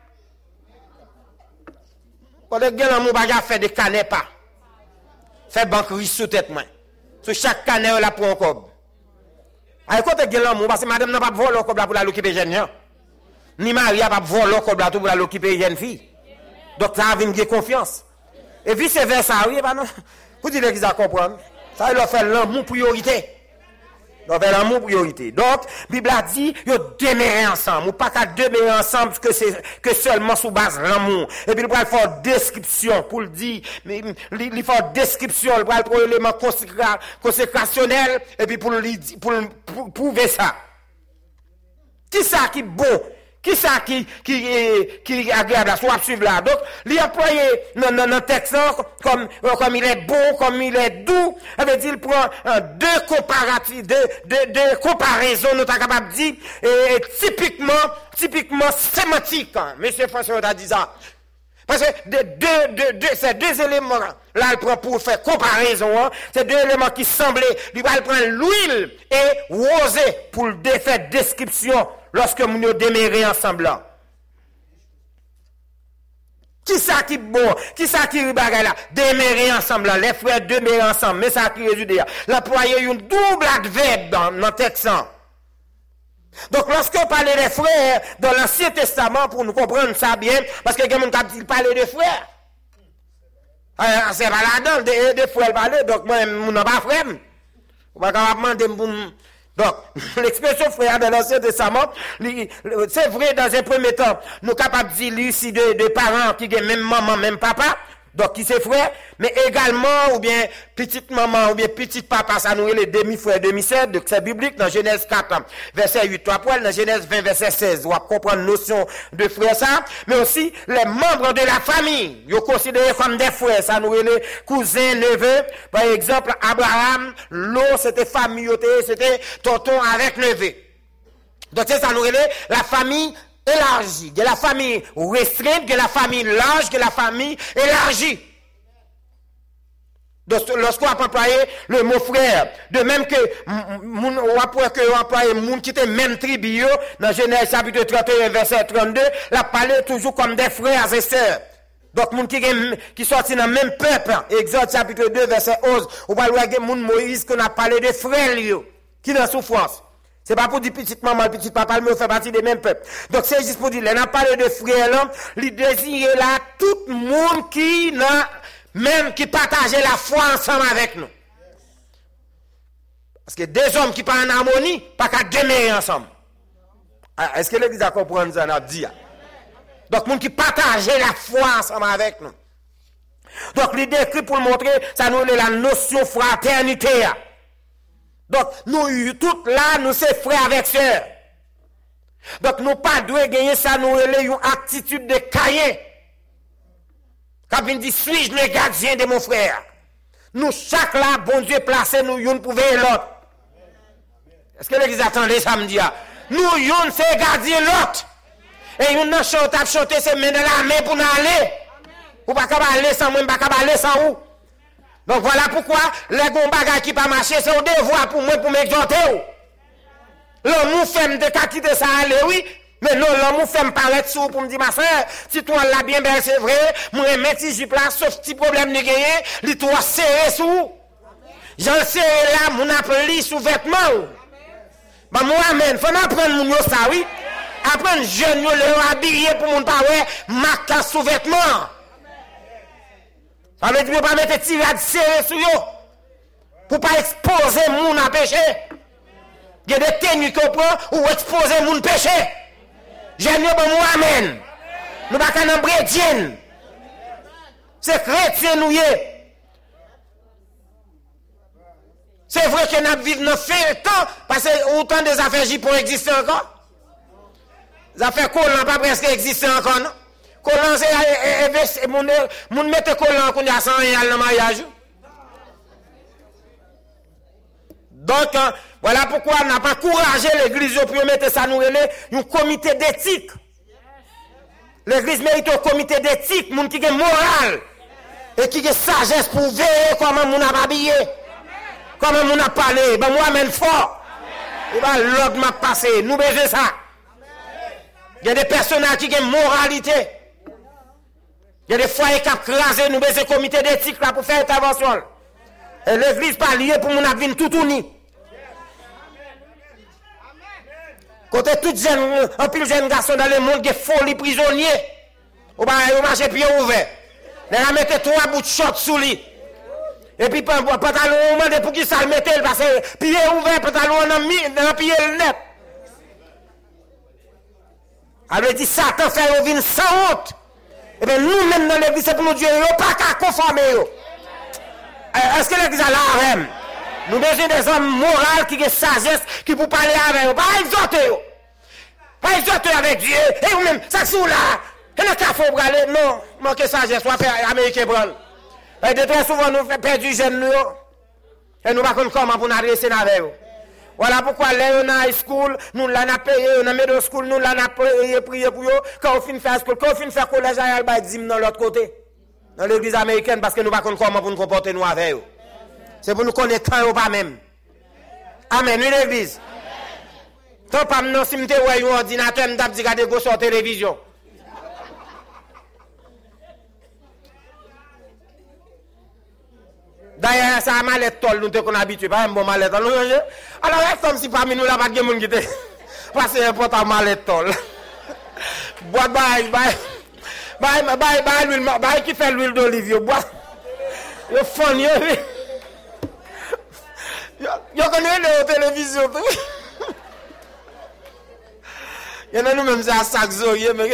Côté gen l'amour pas faire des canets pas. Fait banque sous tête moi. Sur chaque canet on la prend un cob. Ay côté gen l'amour parce que madame n'a pas voler cob là pour la l'occuper jeune gens. Ni Maria pas voler cob là pour la l'occuper jeune fille. Donc ça a vinn gen confiance. Et vice versa, oui, bah non. Vous dites qu'ils a comprendre. Ça, il leur fait l'amour priorité. Donc, l'amour priorité. Donc, la Bible a dit, ils demeurer ensemble. Ou pas qu'à demeurer ensemble, que c'est, que seulement sous base l'amour. Et puis, il va faire description pour le dire, mais, il fait description, il va faire élément consécrationnel, et puis pour le pour, pour prouver ça. Qui ça qui est bon? Qui ça qui, qui, qui est agréable à soit suivre là? Donc, l'y employé dans le texte comme, comme il est beau, comme il est doux, ça veut dire il prend euh, deux comparatifs, deux, deux, deux comparaisons, nous sommes capables de dire, et, typiquement, typiquement sémantique, hein. Monsieur François a dit ça. Parce que de, deux, deux, deux, ces deux éléments, là, il prend pour faire comparaison, hein, ces deux éléments qui semblaient, il va prendre l'huile et roser pour le faire description lorsque nous nous demeurons ensemble là. Qui ça qui bon, qui ça qui ribaga là, demeurer ensemble là, les frères demeurer ensemble, mais ça qui résulte là. L'employé une double adverbe dans le texte. Donc, lorsqu'on parle des frères dans l'Ancien Testament, pour nous comprendre ça bien, parce que quelqu'un qui parle de frères. Alors, c'est pas là-dedans, des, des frères parler, donc moi, je n'ai pas frère. On va demander pour donc, l'expression frère dans l'Ancien Testament, c'est vrai dans un premier temps, nous sommes capables de dire ici de, de parents qui ont même maman, même papa, donc qui c'est frère, mais également, ou bien petite maman, ou bien petit papa, ça nous est les demi-frères, demi-sœurs, donc c'est biblique dans Genèse quatre, verset huit, trois poils, dans Genèse vingt, verset seize, on va comprendre la notion de frère ça, mais aussi les membres de la famille, ils sont considérés comme des frères, ça nous est les cousins, neveux, par exemple, Abraham, Lot, c'était famille, c'était tonton avec neveu. Donc c'est ça nous est la famille élargie, de la famille restreinte, de la famille large, de la famille élargie. Donc, lorsqu'on a employé le mot frère, de même que, on a employé moun qui était même tribu, dans Genèse chapitre trente et un, verset trente-deux, la parlé toujours comme des frères et sœurs. Donc, moun qui, qui sorti dans le même peuple, Exode chapitre deux, verset onze, on va voir moun Moïse qu'on a parlé de frères, qui dans souffrance. C'est pas pour dire petite maman, petite papa, mais on fait partie des mêmes peuples. Donc c'est juste pour dire, on a parlé de frères là, il désire là tout le monde qui n'a, même qui partageait la foi ensemble avec nous. Parce que des hommes qui parlent en harmonie, pas qu'à demeurer ensemble. Est-ce que l'église a compris ça, on a dit? Donc, monde qui partageait la foi ensemble avec nous. Donc, il décrit pour montrer, ça nous est la notion fraternité. Donc, nous, toutes là, nous sommes frères avec sœurs. Donc, nous pas devons gagner ça, nous avons une attitude de Caïn. Quand il dit, suis-je le gardien de mon frère? Nous, chaque là, bon Dieu, placé, nous, yon pour veiller l'autre. Est-ce que l'église attendait samedi? Nous, yon, c'est gardien l'autre. Et yon, n'a chanté, chanté, c'est mener la main pour nous aller. Ou pas capable aller sans moi, pas capable aller sans vous. Donc voilà pourquoi les gon bagay qui pas marcher, c'est un devoir pour moi pour m'exhorter. L'homme nous fait de quitter ça aller oui, mais non l'homme nous fait paraître sous pour me dire ma soeur, si toi là bien belle c'est vrai, moi mettre si place sauf petit problème de gagner, li toi serré sous. J'en serré là mon appeli sous vêtement. Bah moi amen, faut apprendre mon yo ça oui. Apprendre jeune yo le habiller pour mon pas ouais, marque sous vêtement. Ça veut dire pas mettre tirade serré sur yo pour pas exposer moun à péché. Il y a des tenues qu'on prend ou exposer moun péché. J'aime bien bon moi amen. Nous pas qu'un chrétien. C'est chrétien nous y. C'est vrai que nous vivons dans fait temps parce que autant des affaires J pour exister encore. Les affaires collant pas presque exister encore non. Collant c'est mon mon mettre collant qu'on a sans rien dans mariage. Donc voilà pourquoi on n'a pas encouragé l'église pour mettre ça nous un comité d'éthique. L'église mérite un comité d'éthique, moun qui est moral et qui est sagesse pour veiller comment moun a habillé. Comment moun a parlé, ben moi mène fort. Et ben l'autre m'a passé, nous besoin ça. Il y a des personnages qui ont moralité. Il y a des foyers qui ont crasé, nous besoin comité d'éthique là pour faire intervention. Et l'église pas liée pour moun a venir tout uni. Côté tout jeune, un pile jeune garçon dans le monde qui est folie prisonnier. Ou pas au marché pied ouvert. Là mettez trois bouts de short sous lui. Et puis pantalon on demande pour qui ça le mettait parce que pied ouvert pantalon dans mi dans pied net. Alors dit Satan fait venir sans honte. Et bien nous même dans l'église c'est pour nous Dieu pas qu'à conformer. Est-ce que l'église a l'arrêt? Nous besoin des hommes moraux qui ont sagesse, qui pour parler avec eux. Pas exhorter eux. Pas exhorter avec Dieu. Et vous-même, ça sous là. Et le cas faut aller. Non, manquer sagesse, soit faire américain prendre. Et de très souvent, nous faisons perdre du jeune nous. Et nous ne savons pas comment pour nous adresser avec eux. Voilà pourquoi là, on a high school, nous l'avons payé, on a middle school, nous l'avons payé, prié pour eux. Quand on finit faire school, quand on finit faire collège, on va dire dans l'autre côté. Dans l'église américaine, parce que nous ne savons pas comment pour nous comporter nous avec eux. C'est pour nous connaître quand ou pas même. Amen, oui l'église. Tant pas non si m'te ouais un ordinateur m't'a dit regarder go sur télévision. D'ailleurs ça mallette tol nous te qu'on habitué pas un bon mallette. Alors est comme si parmi nous là pas de monde qui te passer important mallette tol. Bois bye bye. Bye bye bye l'huile bye qui fait l'huile d'olive bois. Yo fun yo. Yo connais la télévision. Il y en a nous-mêmes c'est à sac zoye mais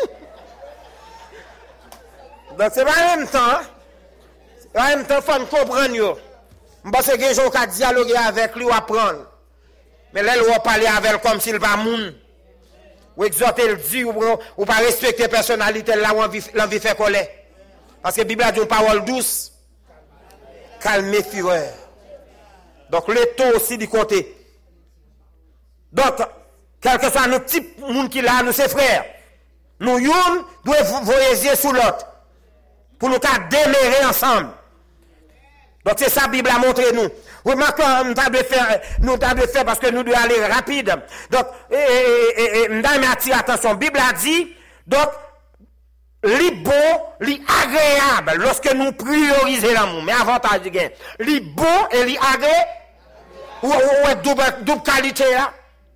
donc c'est pas en même temps en même temps faut comprendre yo parce que gens qui dialoguer avec lui ou apprendre mais là on parler avec comme s'il pas moun ou exhorter le dit ou ou pas respecter personnalité là où l'envie fait colère parce que Bible a dit une parole douce calmer fureur. Donc le taux aussi du côté. Donc quel que soit notre type monde qui là nous c'est frères. Nous yon doit voyager sous l'autre pour nous démarrer ensemble. Donc c'est ça la Bible a montré nous. Remarquons nous table faire nous table faire parce que nous devons aller rapide. Donc et et et m'dame attire attention. Bible a dit donc li bon, li agréable lorsque nous priorisons l'amour. Mais avantage du gain. Li bon et li agréable ou ou double double qualité là.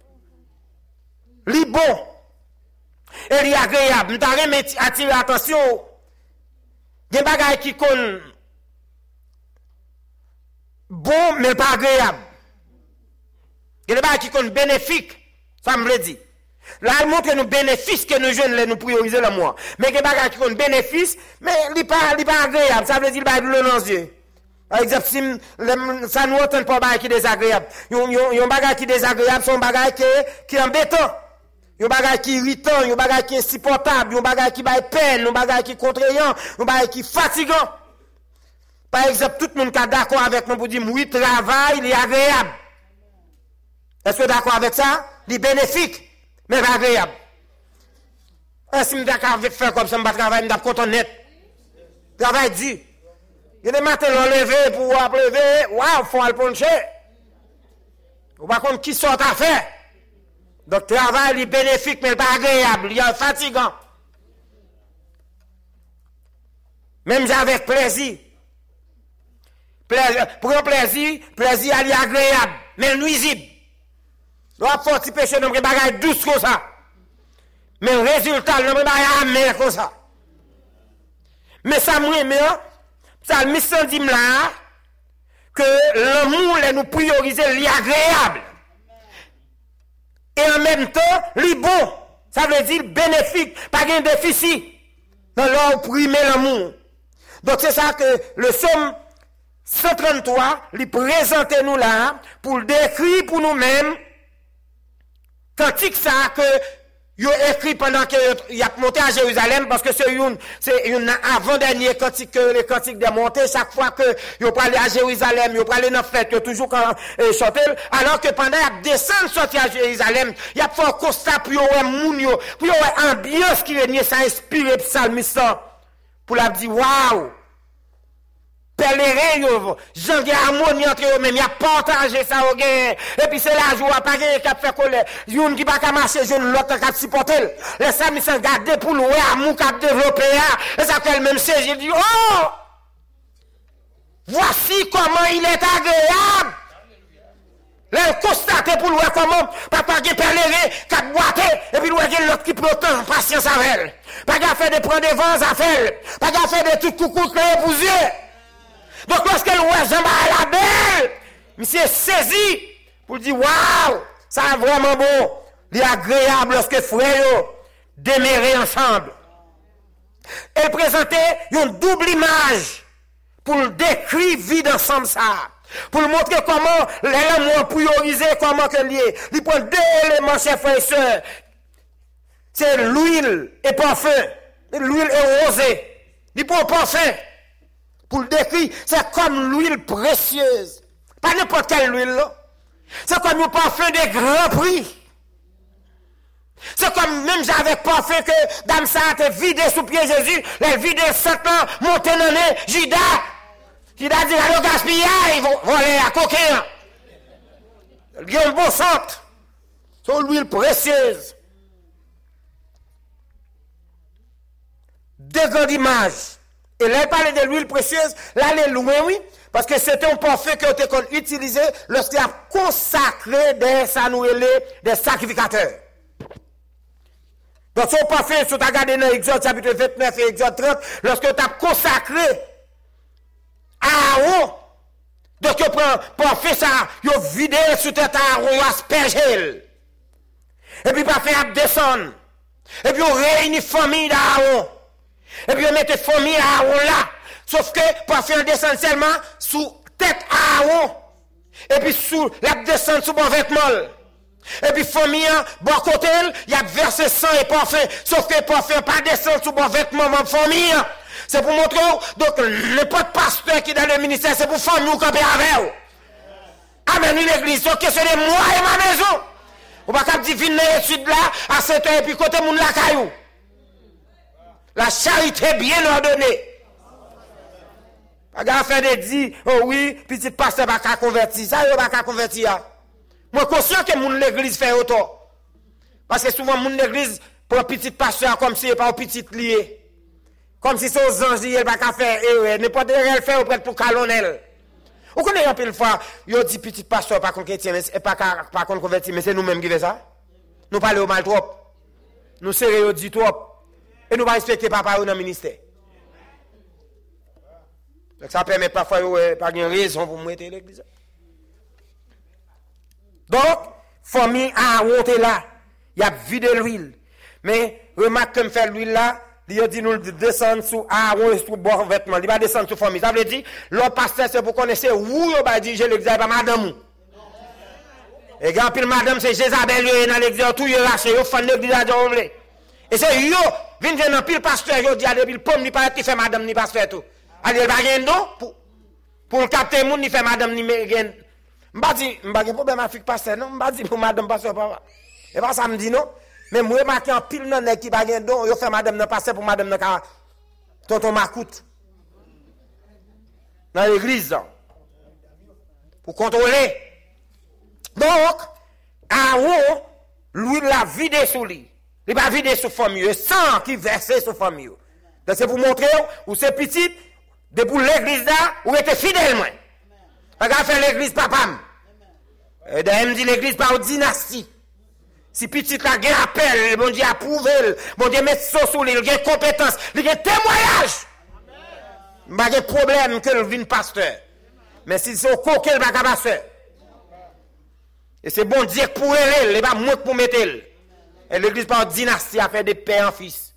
Li bon et li agréable. Nous t'arrêtons attirer attention. Des bagages qui kon bon mais pas agréable. Des bagages qui kon bénéfique, ça me le dit. Là, il montre nous bénéfices que nous jeunes, nous prioriser l'amour. Mais que bagage qui ont bénéfice, mais il pas, il pas agréable. Ça veut dire qu'il va être dans les yeux. Par exemple, si ça nous entend pas bagage qui est désagréable. Il y a un bagage qui est désagréable, c'est un bagage qui est, qui est embêtant. Il y a un bagage qui est irritant, il y a un bagage qui est insupportable, il y a un bagage qui va peine, un bagage qui est contraignant, un bagage qui est fatigant. Par exemple, tout le monde qui est d'accord avec moi pour dire, oui, travail, il est agréable. Est-ce que d'accord avec ça? Il est bénéfique. Mais pas agréable. Et si je vais faire comme ça, je vais travailler, je vais content net. Travail dur. Il y a des matins, on lever pour lever, waouh, il faut aller puncher. On ne sait pas qui sort à faire. Donc, travail, il est bénéfique, mais pas agréable, il est fatigant. Même avec plaisir. plaisir. Pour un plaisir, plaisir, il est agréable, mais nuisible. On va faire un petit péché dans les bagages douces comme ça. Mais le résultat, dans les bagages amers comme ça. Mais ça me remet, ça me dit là, que l'amour, nous prioriser, l'agréable. Et en même temps, les bon. Ça veut dire bénéfique, pas de déficit. Dans l'ordre primer l'amour. Donc c'est ça que le somme cent trente-trois, il présente nous là, pour le décrire pour nous-mêmes, cantique ça que yo écrit pendant que il a monté à Jérusalem parce que c'est une c'est une avant-dernier cantique que les cantiques de montée chaque fois que yo parlé à Jérusalem, yo parlé dans fête, yo toujours quand euh, chanter alors que pendant il descend sortir à Jérusalem, il y a fait constat pour yo moun yo, pour yo ambiance qui règne ça inspiré psalmiste pour la dire waouh pèlerin yo, j'en ai harmonie entre eux même, il a partagé ça au gain. Et puis c'est la joie, pas gain qui a fait colère. Youn qui pas marcher, jeune l'autre qui a supporté. Les samedi sont gardés pour louer amour qui a développé. Et ça fait le même siège, il dit, oh! Voici comment il est agréable. Les constater pour louer comment, papa qui pèlerin, qui a boité, et puis louer l'autre qui prend temps, patience avec elle. Pas qu'à faire des prendre des vents à faire. Pas qu'à faire des trucs coucou que épouser. Donc lorsque le roi Jean à la belle, monsieur saisi pour dire waouh, ça est vraiment bon, il est agréable lorsque frères demeurent ensemble. Et présenter une double image pour le décrire vide ensemble ça, pour le montrer comment l'amour priorisé, comment que lié. Il prend deux éléments, chers frères et sœurs. C'est l'huile et parfum, l'huile et rosée. Il prend parfum. Pour le décrire, c'est comme l'huile précieuse. Pas n'importe quelle huile, là. C'est comme le parfum de grand prix. C'est comme même j'avais parfum que Dame ça a été vidé sous pied Jésus, les vidé sept ans, monté dans le Judas. Judas dit, allez, gaspiller, ils vont voler à coquin. Il y a un bon centre. C'est l'huile précieuse. Deux grandes images. Et là, il parlait de l'huile précieuse, là, elle est loin, oui, parce que c'était un parfum qui était utilisé lorsqu'il a consacré des sanouélés, des sacrificateurs. Donc, son parfum, si tu as regardé dans Exode chapitre vingt-neuf et Exode trente, lorsque tu as consacré à Aaron, donc tu prends parfum, ça, tu as vidé sur tête à Aaron, tu as aspergé. Et puis, parfum a descendre. Et puis, on réunit famille d'Aaron. Et puis on mettait famille à Aaron là. Sauf que parfum descend seulement sous tête à Aaron. Et puis sous la descend sous bon vêtement. Et puis famille bon côté, il y a versé sang et parfum. Sauf que parfum pas descend sous bon vêtement mon famille. C'est pour montrer donc n'importe pasteur qui est dans le ministère, c'est pour famille ou camper avec vous. Amen, l'église, c'est question de moi et ma maison. On va pas dire venir dans l'étude là à sept heures et puis côté moun la caillou. La charité bien ordonnée. Pas qu'à faire des dit, oh oui, petit pasteur va qu'à convertir. Ça, il va qu'à convertir. Moi, conscient que mon l'église fait autant. Parce que souvent, mon l'église, pour un petit pasteur, comme si il pas un petit lié. Comme si c'est aux anges, il va qu'à faire, et n'importe quel fait auprès pour calonnel. Vous connaissez un peu une fois, il dit petit pasteur, pas contre chrétien, pas pas contre convertir, mais c'est nous-mêmes qui faisons ça. Nous parlons au mal trop. Nous serrons dit trop. Et nous allons respecter papa dans le ministère. Donc ça permet parfois de pas de raison pour mettre l'église. Donc, famille a monté là. il a vidé l'huile. Mais remarque que me fait l'huile là, il dit nous descendre sous Aaron et sous bon vêtement. Il va descendre sous famille. Ça veut dire, le pasteur c'est pour connaître où il va diriger l'église, pas madame. Et quand pile madame c'est Jézabel dans l'église, tout il lâché, il fait l'église à Dieu. Et c'est yo, vient venir pile pasteur, yo dit à depuis le pomme, ni pas qui fait madame ni pasteur tout. Allez, il va gagner pour pour capter monde ni fait madame ni gagne. M'pa dit, m'pa gen problème avec pasteur non, m'pa dit pour madame pasteur pas. Et pas ça me dit non. Mais moi remarqué en pile nan nèg qui pa gen don, yo fait madame nan pasteur pour madame nan ka tonton Makout. Dans l'église pour contrôler. Donc, Aaron, lui l'a vidé sous lui. Il va vider sous famille, sang qui versait sous famille. Donc c'est pour montrer où c'est petit, depuis l'église là, où était fidèle moi. Regarde faire l'église papam. Et d'ailleurs, me dit l'église par une dynastie. Si petit la guerre appelle, bon Dieu approuve, bon Dieu met ça sous lui, il a compétence, il a témoignage. Il n'y a pas de problème que le vienne pasteur. Mais si c'est au coquin, il n'y a pas de pasteur. Et c'est bon Dieu pour elle, il n'y a pas moins pour mettre elle. Et l'église par dynastie a fait des pères en fils.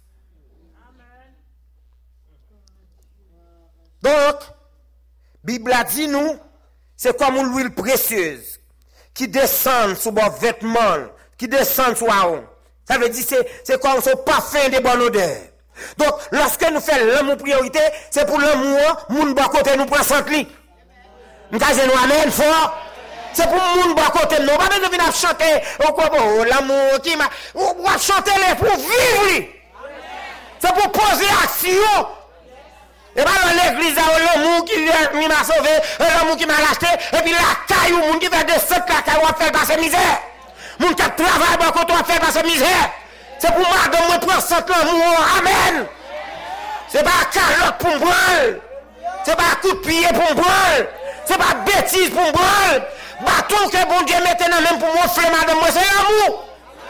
Donc, Bible a dit nous, c'est comme une huile précieuse qui descend sous vos vêtements, qui descend sur Aaron. Ça veut dire c'est c'est comme ce parfum de bonne odeur. Donc, lorsque nous faisons l'amour priorité, c'est pour l'amour, moun bon côté nous prend cent lit. Nous nous amène fort. C'est pour moun bon côté nous. Pas besoin de venir chanter oh l'amour qui m'a on va chanter les pour vivre. C'est pour poser action. Et pas dans l'église l'amour qui m'a sauvé, l'amour qui m'a racheté et puis la caillou moun qui fait descendre la caillou va faire passer misère. Moun qui travaille bon côté va faire passer misère. C'est pour madame moi prendre cent l'amour. Amen. C'est pas calotte pour moi. C'est pas coup de pied pour moi. C'est pas bêtise pour moi. Bâton que bon Dieu mette dans même pour moi frère madame moi c'est l'amour.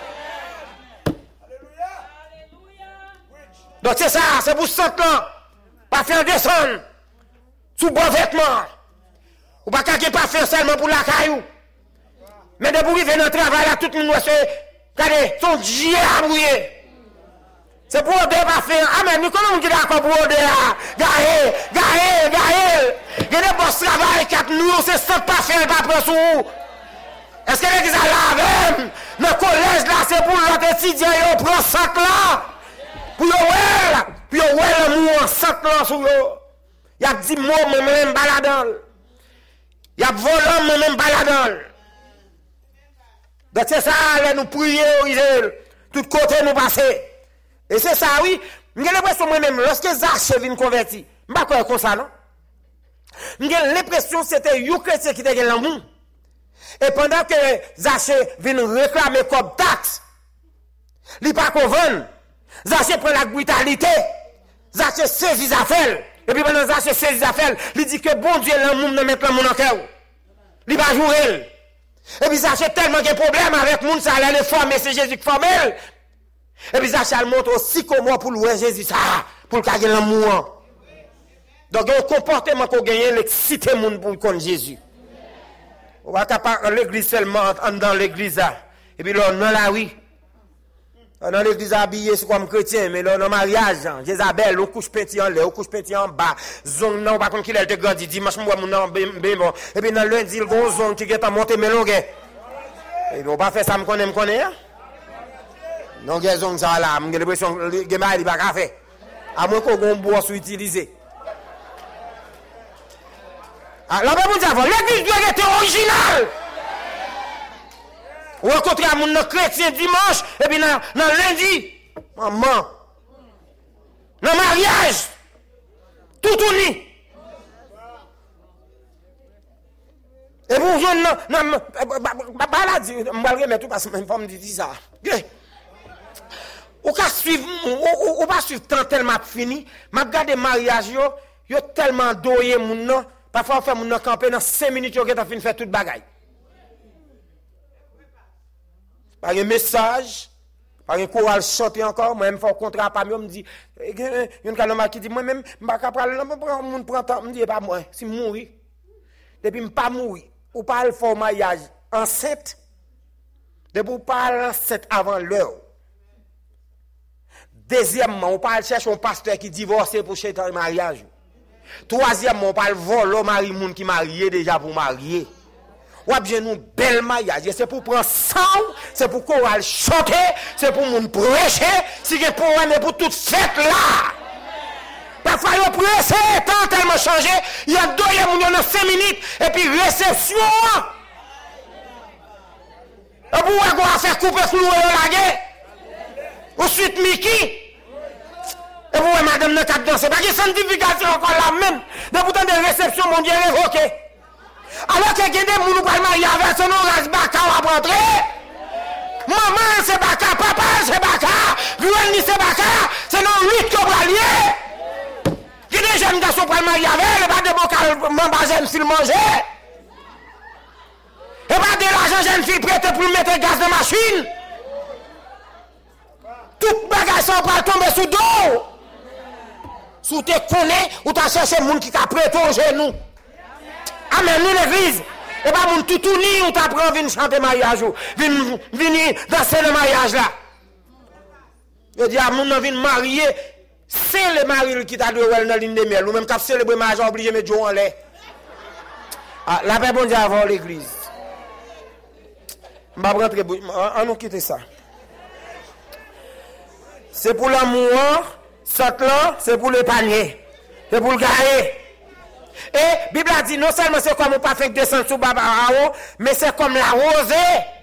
Donc c'est ça, c'est pour cent ans. Pas faire descendre sous bon vêtement. Ou pas qu'à pas faire seulement pour la caillou. Mais de pour arriver dans le travail là tout le monde se regardez son Dieu à mouiller. C'est pour odeur pas faire. Amen. Nous comment on dit d'accord pour odeur. Gaël, Gaël, Gaël. Il y a des boss travail quatre nous, c'est ça pas faire pas prendre sous. Est-ce que l'église a là même? Le collège là, c'est pour l'autre étudiant, il prend sac là. Pour yo ouais, puis yo ouais l'amour sac là sur yo. Il y a dix mots même baladant. Il y a volant même baladant. Donc c'est ça, là nous prier, tout côté nous passer. Et c'est ça, oui. J'ai l'impression moi-même, lorsque Zaché vient convertir, je ne sais pas comme ça, non? J'ai l'impression que c'était un chrétien qui était l'amour. Et pendant que Zaché vient réclamer comme taxe, il n'est pas convaincu. Zaché prend la brutalité. Zaché saisit les affaires. Et puis pendant Zaché saisit les affaires, il dit que bon Dieu, l'amour ne met pas l'amour dans le cœur. Il va jouer. Et puis Zaché tellement de problèmes avec le monde, ça allait le former, c'est Jésus qui forme. Et puis Zaché montre aussi comment pour louer Jésus, ça, pour le gagner l'amour. Donc, il y a un comportement qu'on gagne, l'exciter le monde pour connaître Jésus. On va pas l'église seulement, dans l'église. Et puis là, non, là, oui. Dans l'église habillée, c'est comme chrétien, mais là, dans le mariage, Jézabel, on couche petit en l'air, on couche petit en bas. Zone, non, par contre, qu'il a été grandi, dimanche, moi, mon nom, bémon. Et puis dans lundi, il y a une zone qui est monté, mais longue. Et puis, on va faire ça, me connaît, me connaît, hein? Non, il y a une zone, ça, là, j'ai l'impression que le gamin, il va pas faire. À moins qu'on ait un bois soit utilisé. Alors, on va vous dire, l'église doit être originale. Ou rencontrer un monde chrétien dimanche, et puis dans, dans lundi, maman, dans le mariage, tout uni. Et vous, je non, non, balade, je vais remettre tout parce que je me dis ça. Ou pas suivre, ou pas suivre tant tellement fini, je regarde le mariage, yo tellement doye moun nan, parfois on fait moun nan camper dans cinq minutes, yo ont fini faire toute bagaille. Par un message, par un choral chanter encore, moi-même, je fais un contrat par moi, je me dis, il y a un canoma qui dit, moi-même, je ne vais pas parler, je ne prends pas, je me dis, pas moi, si je mourir, depuis je ne pas mourir, ou pas le faire mariage enceinte, de pour parler c'est avant l'heure. Deuxièmement, on parle chercher un pasteur qui divorce pour chercher un mariage. Troisièmement, on parle voler mari moun qui marié déjà pour marier. Ou bien nous bel mariage, c'est pour prendre sang, c'est pour qu'on va chanter, c'est pour moun prêcher, si c'est pour on est pour toute fête là. Parfois yo pressé, tant tellement changé, il y a deux moun dans cinq minutes et puis réception. Et pour on va faire couper flou la guerre. Ensuite Miki. Et vous, madame, ne cap danser. Pas de sanctification encore la même. De pourtant de réception, mon Dieu, révoqué. Alors que il y a des gens qui parlent marier avec son orage, baka ou à rentrer. Maman, c'est baka. Papa, c'est baka. Ruel, c'est baka. C'est non huit qui va lier. Il y a des jeunes garçons qui parlent marier avec. Et pas de bocal, maman, jeune fille manger. Et pas de l'argent, jeune fille prête pour mettre gaz dans la machine. Tout bagage sont pas tomber sous dos. Sous te connais ou t'as cherché moun qui t'a prêté au genou. Amen, nous l'église. Et pas moun tout ni ou t'as pris venir chanter mariage ou venir venir danser le mariage là. Je dis à moun nan vinn marier, c'est le mari qui t'a doué dans ligne de mer ou même cap célébrer mariage obligé mettre en l'air. Ah, la paix bon Dieu avant l'église. On va rentrer on nous quitter ça. C'est pour l'amour, là, c'est pour le panier, c'est pour le garer. Et la Bible a dit non seulement c'est comme on pas fait descendre sous Babao, mais c'est comme la rosée.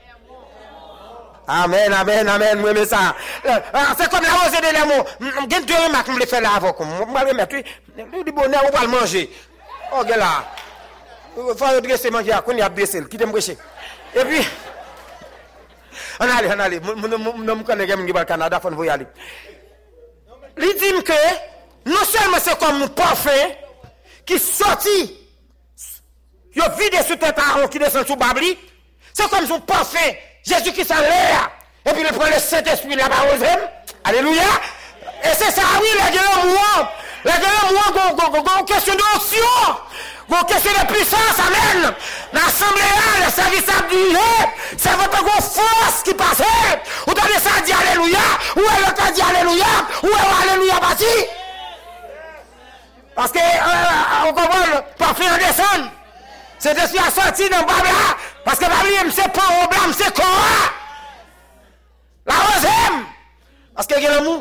Amen, amen, amen, moi mais ça. C'est comme la rosée de l'amour. Il y a deux remarques que je vais faire là avant. Je vais remettre, le bonheur, on va le manger. Oh, gars là. Il faut dresser manger, qu'on y a baissé, qui t'aime prêcher. Et puis, on allait, on allait. Je ne connais pas le Canada, il faut y aller. Il dit que non seulement c'est comme un parfum qui sortit, il vide sur tête Aaron qui descend sous Babli, c'est comme son parfum, Jésus qui s'en l'air, et puis il prend le Saint-Esprit là-bas aux hommes. Alléluia. Et c'est ça, oui, la gueule moi, la gueule moi, une question d'onction. Une question de puissance, amen. L'assemblée, le service abdié, c'est votre force qui passe. Vous donnez ça, dit alléluia. Où est le cas dit alléluia? Où est alléluia parti? Parce que, euh, on comprend, le parfum en descend. C'est de suite sorti dans le Babla. Parce que Babli, c'est pas au blâme, c'est quoi? La rosée. Parce que l'amour,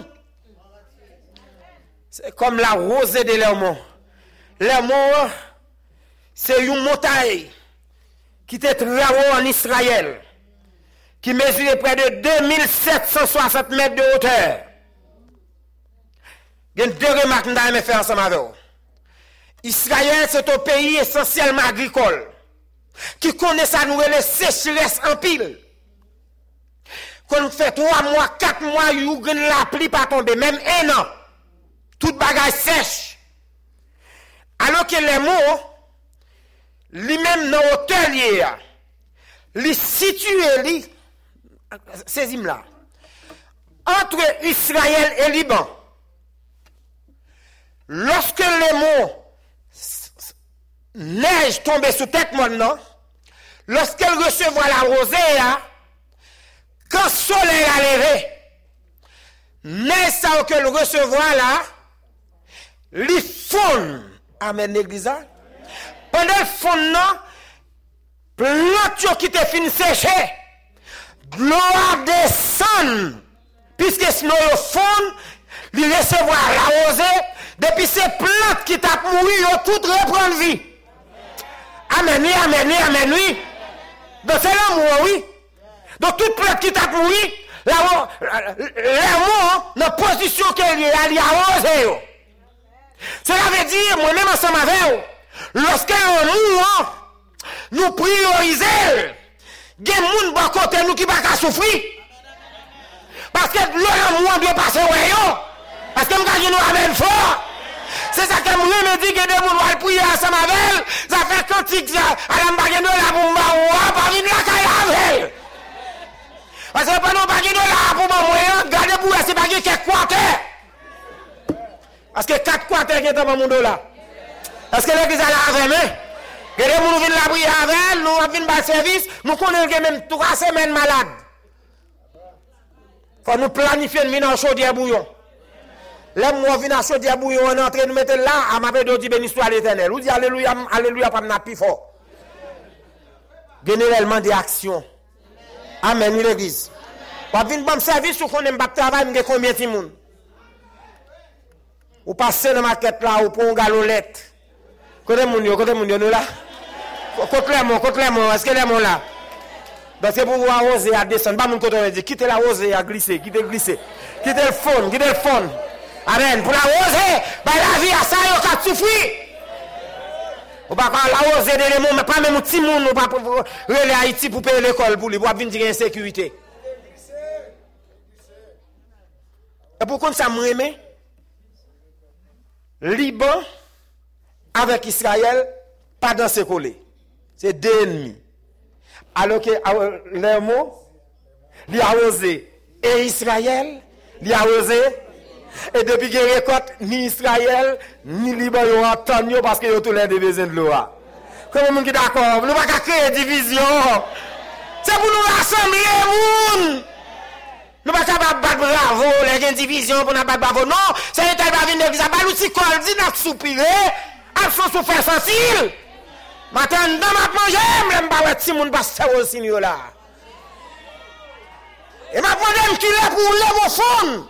c'est comme la rosée de l'amour. L'amour, c'est une montagne qui était très haut en Israël, qui mesurait près de deux mille sept cent soixante mètres de hauteur. Il y a deux remarques que je vais faire ensemble avec vous. Israël, c'est un pays essentiellement agricole, qui connaît sa nouvelle sécheresse en pile. Quand on fait trois mois, quatre mois, il y a la pluie pas tomber, même un an. Toute bagage sèche. Alors que les mots, lui-même dans l'hôtel, il situé, li, saisis là, entre Israël et Liban. Lorsque les mots neige tombe sous tête maintenant, lorsqu'elle recevra la rosée, quand le soleil a levé, neige ça qu'elle recevra là, li fond. Amen, l'église. Pendant le fond, non, plante qui te fin séché, l'eau descend, puisque sinon le fond, il recevra la rosée, depuis ces plantes qui t'a mouru, ils tout reprendre vie. Amen, oui, amen, oui, amen, oui. Donc c'est l'amour, oui. Donc toute plante qui t'a mouru, l'amour, dans la position qu'elle est, elle est arrosée. Cela veut dire, moi-même ensemble avec vous, lorsque nous, nous priorisons, il y a des gens qui côté nous qui ne peuvent pas souffrir. Parce que l'amour doit passer au rayon. Parce que nous avons la même fort. C'est ça que moi me dit que des gens vont prier ensemble avec elle. Ça fait cantique à la baguette de la bomba ou pas venir la caille avec. Parce que pendant la baguette de la bomba, regardez pour ces baguettes qui est quartier. Parce que quatre quartiers qui sont dans le monde là. Parce que l'église a la avec. Et les gens viennent la prier avec elle, nous venons dans le service, nous connaissons même trois semaines malades. faut nous planifier une venir en chaudière bouillon. Les mois venir en chaudière bouillon, on entre nous mettre là, à ma bédo dit béni soit l'Éternel. Ou dit alléluia, alléluia pas n'a plus fort. Généralement des actions. Amen, l'église. Pas venir bon service ou qu'on aime pas travail, mais combien de monde. Ou passer dans la maquette là, ou pour un galolette. Côté moun yo, côté moun yo nous là. Côté les mots, côté les mots, est-ce que les mots là? Donc c'est pour vous arroser à descendre. Pas mon côté on dit quittez la rosée à glisser, quittez glisser. Quittez le fond, quittez le fond. Amen. Pour la rosée, bah la vie à ça yo ka souffrir. Ou pas la rosée de les mots, mais pas même un petit monde ou pas pour relais Haïti pour payer l'école pour lui pour venir dire insécurité. Et pourquoi ça m'aime? Liban avec Israël pas dans ses collés. C'est deux ennemis. Alors que les mots, il a osé et Israël, il a osé. Et depuis qu'il récolte, ni Israël, ni Liban, ils ont entendu parce qu'ils ont tous les deux besoin de l'eau. Comment on est d'accord? Nous ne pouvons pas créer division. C'est pour nous rassembler, moun. Nous ne pouvons pas battre bravo, les gens division pour nous battre bravo. Non, c'est un tel qui va venir, ça va nous s'y coller, dit nous soupirer, à son souffrir sensible. Maintenant, dans ma manger, je ne vais pas si moun passe aussi là. Et ma demande qui est pour lever au fond.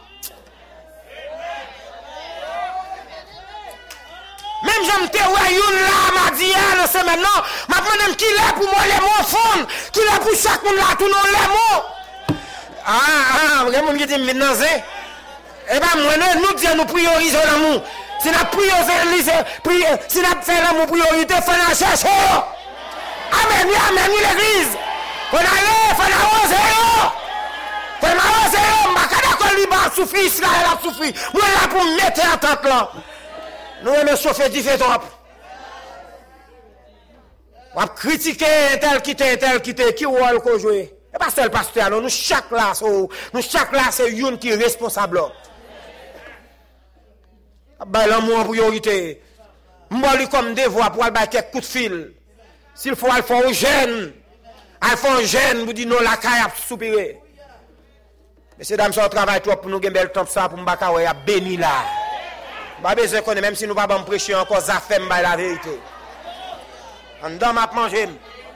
Même j'aime te voir une là, m'a dit, là, c'est maintenant, ma demande qui est pour moi les mots fond, qui est pour chaque monde là, tout le monde les mots. Ah, ah, il y a des gens qui disent maintenant, c'est. Eh bien, moi, nous disons, nous priorisons l'amour. Si nous priorisons, si nous faisons l'amour priorité, il faut la chercher. Amen, amen, l'église. Il faut aller, il faut l'arroser. Il faut l'arroser. Je ne suis pas d'accord, Liban a souffert, Israël a souffert. Moi, là, pour mettre en tête là. Nous, on chauffer différent. On va critiquer tel qui tel, tel qui tel, qui rôle qu'on joue. Et pas seul pasteur, nous, chaque là, nous, chaque là, c'est une qui est responsable. Ben l'amour en priorité. M'bali comme devoir pour aller quelques coups de fil. S'il faut aller faire aux jeunes, aller faire aux jeunes, vous dites non la caille a soupiré. Messieurs dames, ça travaille trop pour nous gagner le temps ça pour m'baka ouais a béni là. Pas besoin qu'on même si nous pas bon prêcher encore ça fait m'ba la vérité. En dedans m'a manger.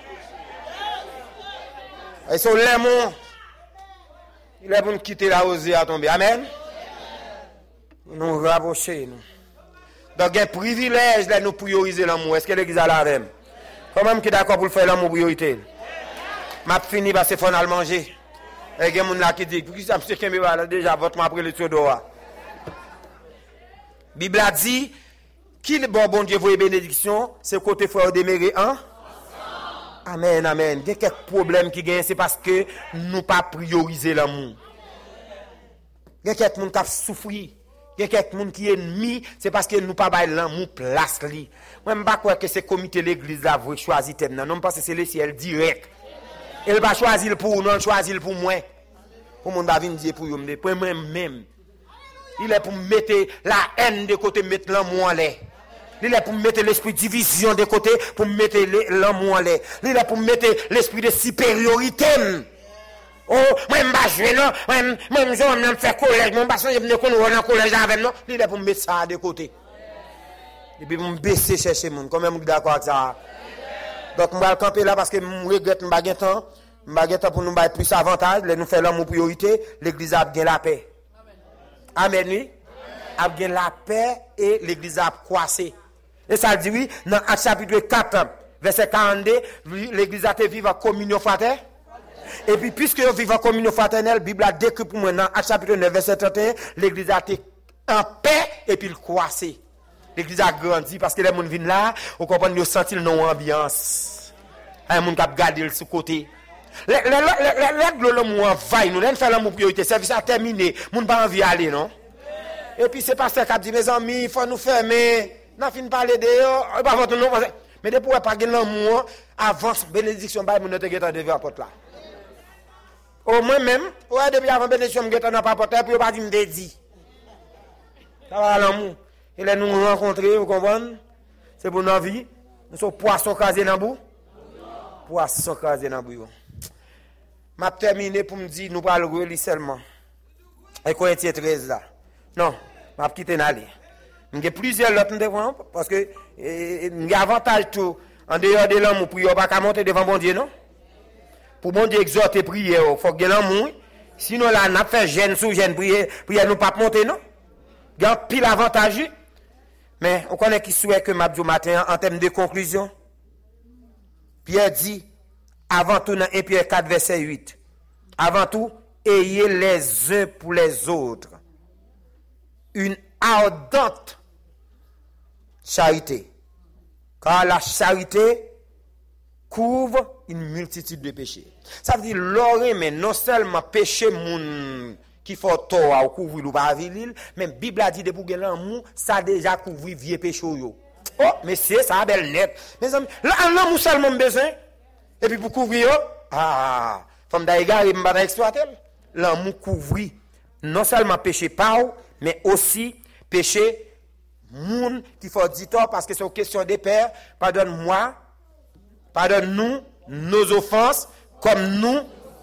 Et sur l'amour il est pour nous quitter la rosée à tomber. Amen. Nous rapprocher nous. Donc un privilège là nous prioriser l'amour. Est-ce que l'église a la même? Comment qui d'accord pour faire l'amour priorité? M'a fini parce que faut aller manger. Et il y a des gens qui disent pour qui ça monsieur Kembe déjà votre après le Théodora. Bible a dit qui le bon bon Dieu voyez bénédiction, c'est côté frère demeurer hein? Amen amen. Il y a quelques problèmes qui gagnent c'est parce que nous pas prioriser l'amour. Il y a quelques gens qui souffrent. Il y a quelqu'un qui est ennemi, c'est parce que nous pas bail l'amour place li. Moi me pas croire que c'est comité l'église là vous choisir thème non, non parce que c'est le ciel direct. Il va choisir pour non choisir pour moi. Pour mon David dire pour moi pour moi même. Il est pour mettre la haine de côté mettre l'amour en l'air. Il est pour mettre l'esprit de division de côté pour mettre l'amour en l'air. Il est pour mettre l'esprit de supériorité. Oh, moi, je ne vais pas jouer, moi, je vais faire collège, moi, je vais faire un collège avec moi. Il est pour me mettre ça de côté. Et puis, je vais me baisser chercher le monde. Comment je suis d'accord avec ça? Donc, je vais camper là parce que je regrette que je n'ai pas de temps. Je n'ai pas de temps pour nous avoir plus d'avantages. Nous faisons l'amour priorité. L'église a gagné la paix. Amen, oui. A gagné la paix et l'église a croissé. Et ça dit oui, dans Actes chapitre quatre, verset quarante-deux, l'église a été vivre en communion fraternelle. Et puis, puisque vous vivez en communion fraternelle, la Bible a décrit pour moi dans Actes chapitre neuf, verset trente et un, l'église a été en paix et puis le croissé. L'église a grandi parce que les gens viennent là, vous comprenez, ils sentent non ambiance. Les gens qui gardé le sous-côté. Les gens qui envahissent, nous, les gens qui priorité, le service a terminé, les gens pas envie d'aller, non? Et puis, c'est pasteur qui a dit, mes amis, il faut nous fermer. Nous finissons par parler de pas votre nom. Mais depuis, pas de l'amour, avance, bénédiction, nous ne te devant la porte là. Au moins même, ouais, depuis avant bénédiction, je suis pas porté, puis je pas dit, me dit. Ça va l'amour. Et là, nous rencontrer, vous comprenez? C'est pour nos vies. Nous sommes poissons casés dans le bout. Poissons casés dans le bout. Je vais terminer pour me dire, nous parlons de lui seulement. Et Corinthiens treize là. Non, je vais quitter d'aller. Il y a plusieurs autres devant parce que il y a avantage tout en dehors de l'amour pour ne pas monter devant bon Dieu non. Pour bon Dieu exhorter prier, il faut que l'amour. Sinon là n'a fait jeune sous jeune prier, prier nous pas monter non. Il y a pile avantage. Mais on connaît qui souhaite que m'a matin en termes de conclusion. Pierre dit avant tout dans un Pierre quatre verset huit. Avant tout, ayez les uns pour les autres une ardente charité. Car la charité couvre une multitude de péchés. Ça veut dire l'aurait mais non seulement péché moun qui faut tort ou couvrir ou pas vilil, même Bible a dit de pour l'amour, ça déjà couvrir vieux péché yo. Oh, mais c'est ça belle net. Mes amis, l'amour seulement besoin et puis pour couvrir ah, femme d'aïga il m'a exploiter. L'amour couvrir non seulement péché pas mais aussi péché moun qui faut dire tort parce que c'est une question des pères, pardonne-moi, pardonne-nous nos offenses comme nous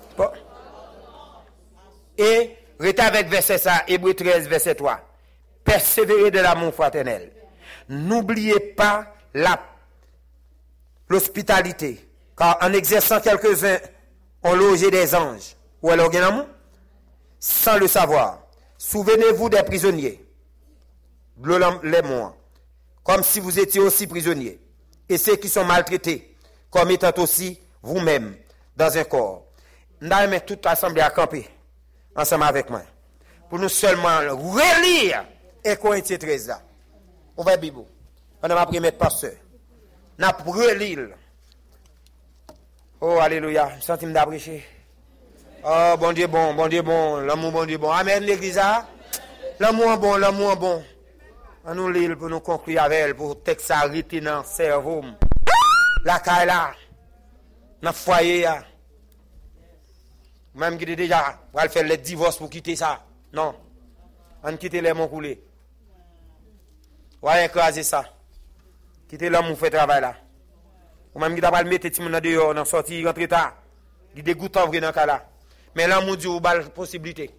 et restez avec verset ça, Hébreux treize, verset trois. Persévérez de l'amour fraternel. N'oubliez pas la, l'hospitalité. Car en exerçant quelques-uns, on logeait des anges. Ou alors, l'amour? Sans le savoir. Souvenez-vous des prisonniers. Les mois. Comme si vous étiez aussi prisonniers. Et ceux qui sont maltraités, comme étant aussi vous-même dans un corps. Nous allons toute l'assemblée à camper. Ensemble avec moi. Pour nous seulement relire et Corinthiens treize là. On va Bible. On va prier mettre pasteur. N'a relire. Oh alléluia, je sens me d'apprécier. Oh bon Dieu bon, bon Dieu bon, l'amour bon Dieu bon. Amen l'église. L'amour bon, l'amour bon. On nous lire pour nous conclure avec elle pour texte arrêter dans cerveau. La caille là. Dans foyer là. Même qui déjà va faire le divorce pour quitter ça. Non. On quitte les mon coulé. On va écraser ça. Quitter l'homme pour faire travail là. Ou même qui va le mettre dans dehors, dans sortir, rentrer tard. Il dégoûte en vrai dans cas là. Mais l'homme dit ou bal possibilité.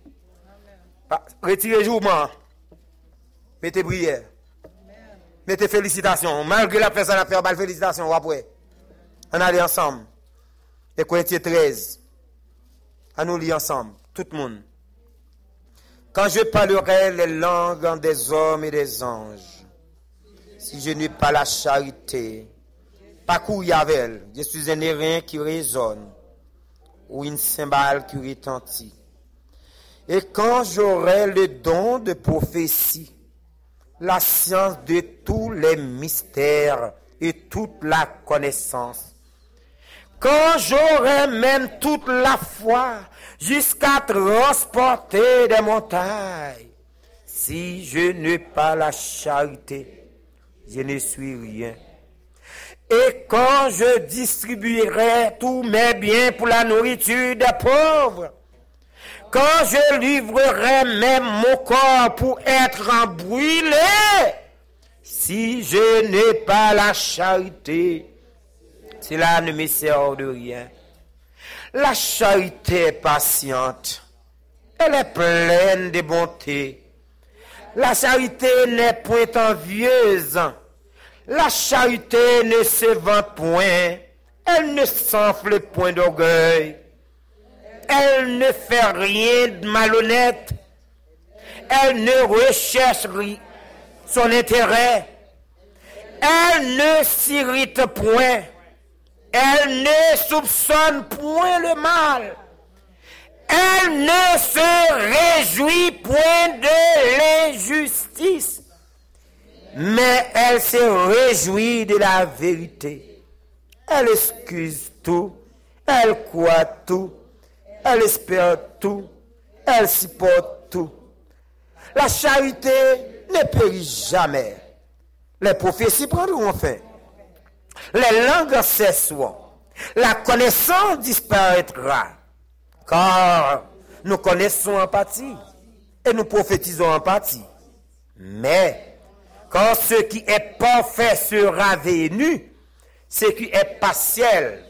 Retirez jourement. Mettez prière. Mettez félicitations. Malgré la personne a fait bal félicitations après. On allait ensemble. Et Corinthiens treize. À nous lire ensemble, tout le monde. Quand je parlerai les langues des hommes et des anges, si je n'ai pas la charité, pas courir avec elle, je suis un airain qui résonne, ou une cymbale qui retentit. Et quand j'aurai le don de prophétie, la science de tous les mystères et toute la connaissance, quand j'aurai même toute la foi jusqu'à transporter des montagnes, si je n'ai pas la charité, je ne suis rien. Et quand je distribuerai tous mes biens pour la nourriture des pauvres, quand je livrerai même mon corps pour être brûlé, si je n'ai pas la charité, cela ne me sert de rien. La charité est patiente. Elle est pleine de bonté. La charité n'est point envieuse. La charité ne se vante point. Elle ne s'enfle point d'orgueil. Elle ne fait rien de malhonnête. Elle ne recherche son intérêt. Elle ne s'irrite point. Elle ne soupçonne point le mal. Elle ne se réjouit point de l'injustice. Mais elle se réjouit de la vérité. Elle excuse tout. Elle croit tout. Elle espère tout. Elle supporte tout. La charité ne périt jamais. Les prophéties prendront fin. Les langues cesseront. La connaissance disparaîtra. Car nous connaissons en partie. Et nous prophétisons en partie. Mais, quand ce qui est parfait sera venu, ce qui est partiel.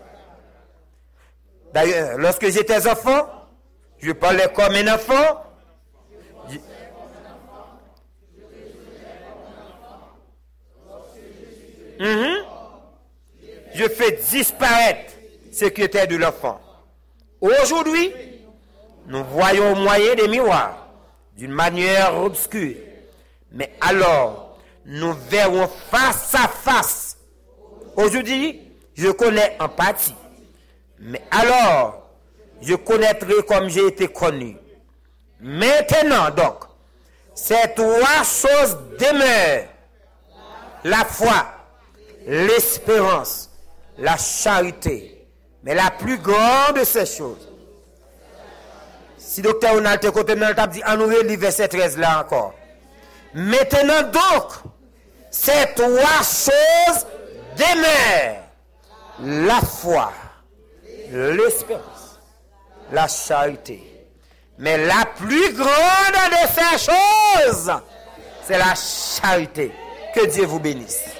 D'ailleurs, lorsque j'étais enfant, je parlais comme un enfant, Je... Mm-hmm. Je fais disparaître ce qui était de l'enfant. Aujourd'hui, nous voyons au moyen des miroirs, d'une manière obscure. Mais alors, nous verrons face à face. Aujourd'hui, je connais en partie. Mais alors, je connaîtrai comme j'ai été connu. Maintenant donc, ces trois choses demeurent. La foi, l'espérance, la charité. Mais la plus grande de ces choses. Si docteur Ronald te côté dans le table dit, en nous relire verset treize là encore. Maintenant donc, ces trois choses demeurent. La foi, l'espérance, la charité. Mais la plus grande de ces choses, c'est la charité. Que Dieu vous bénisse.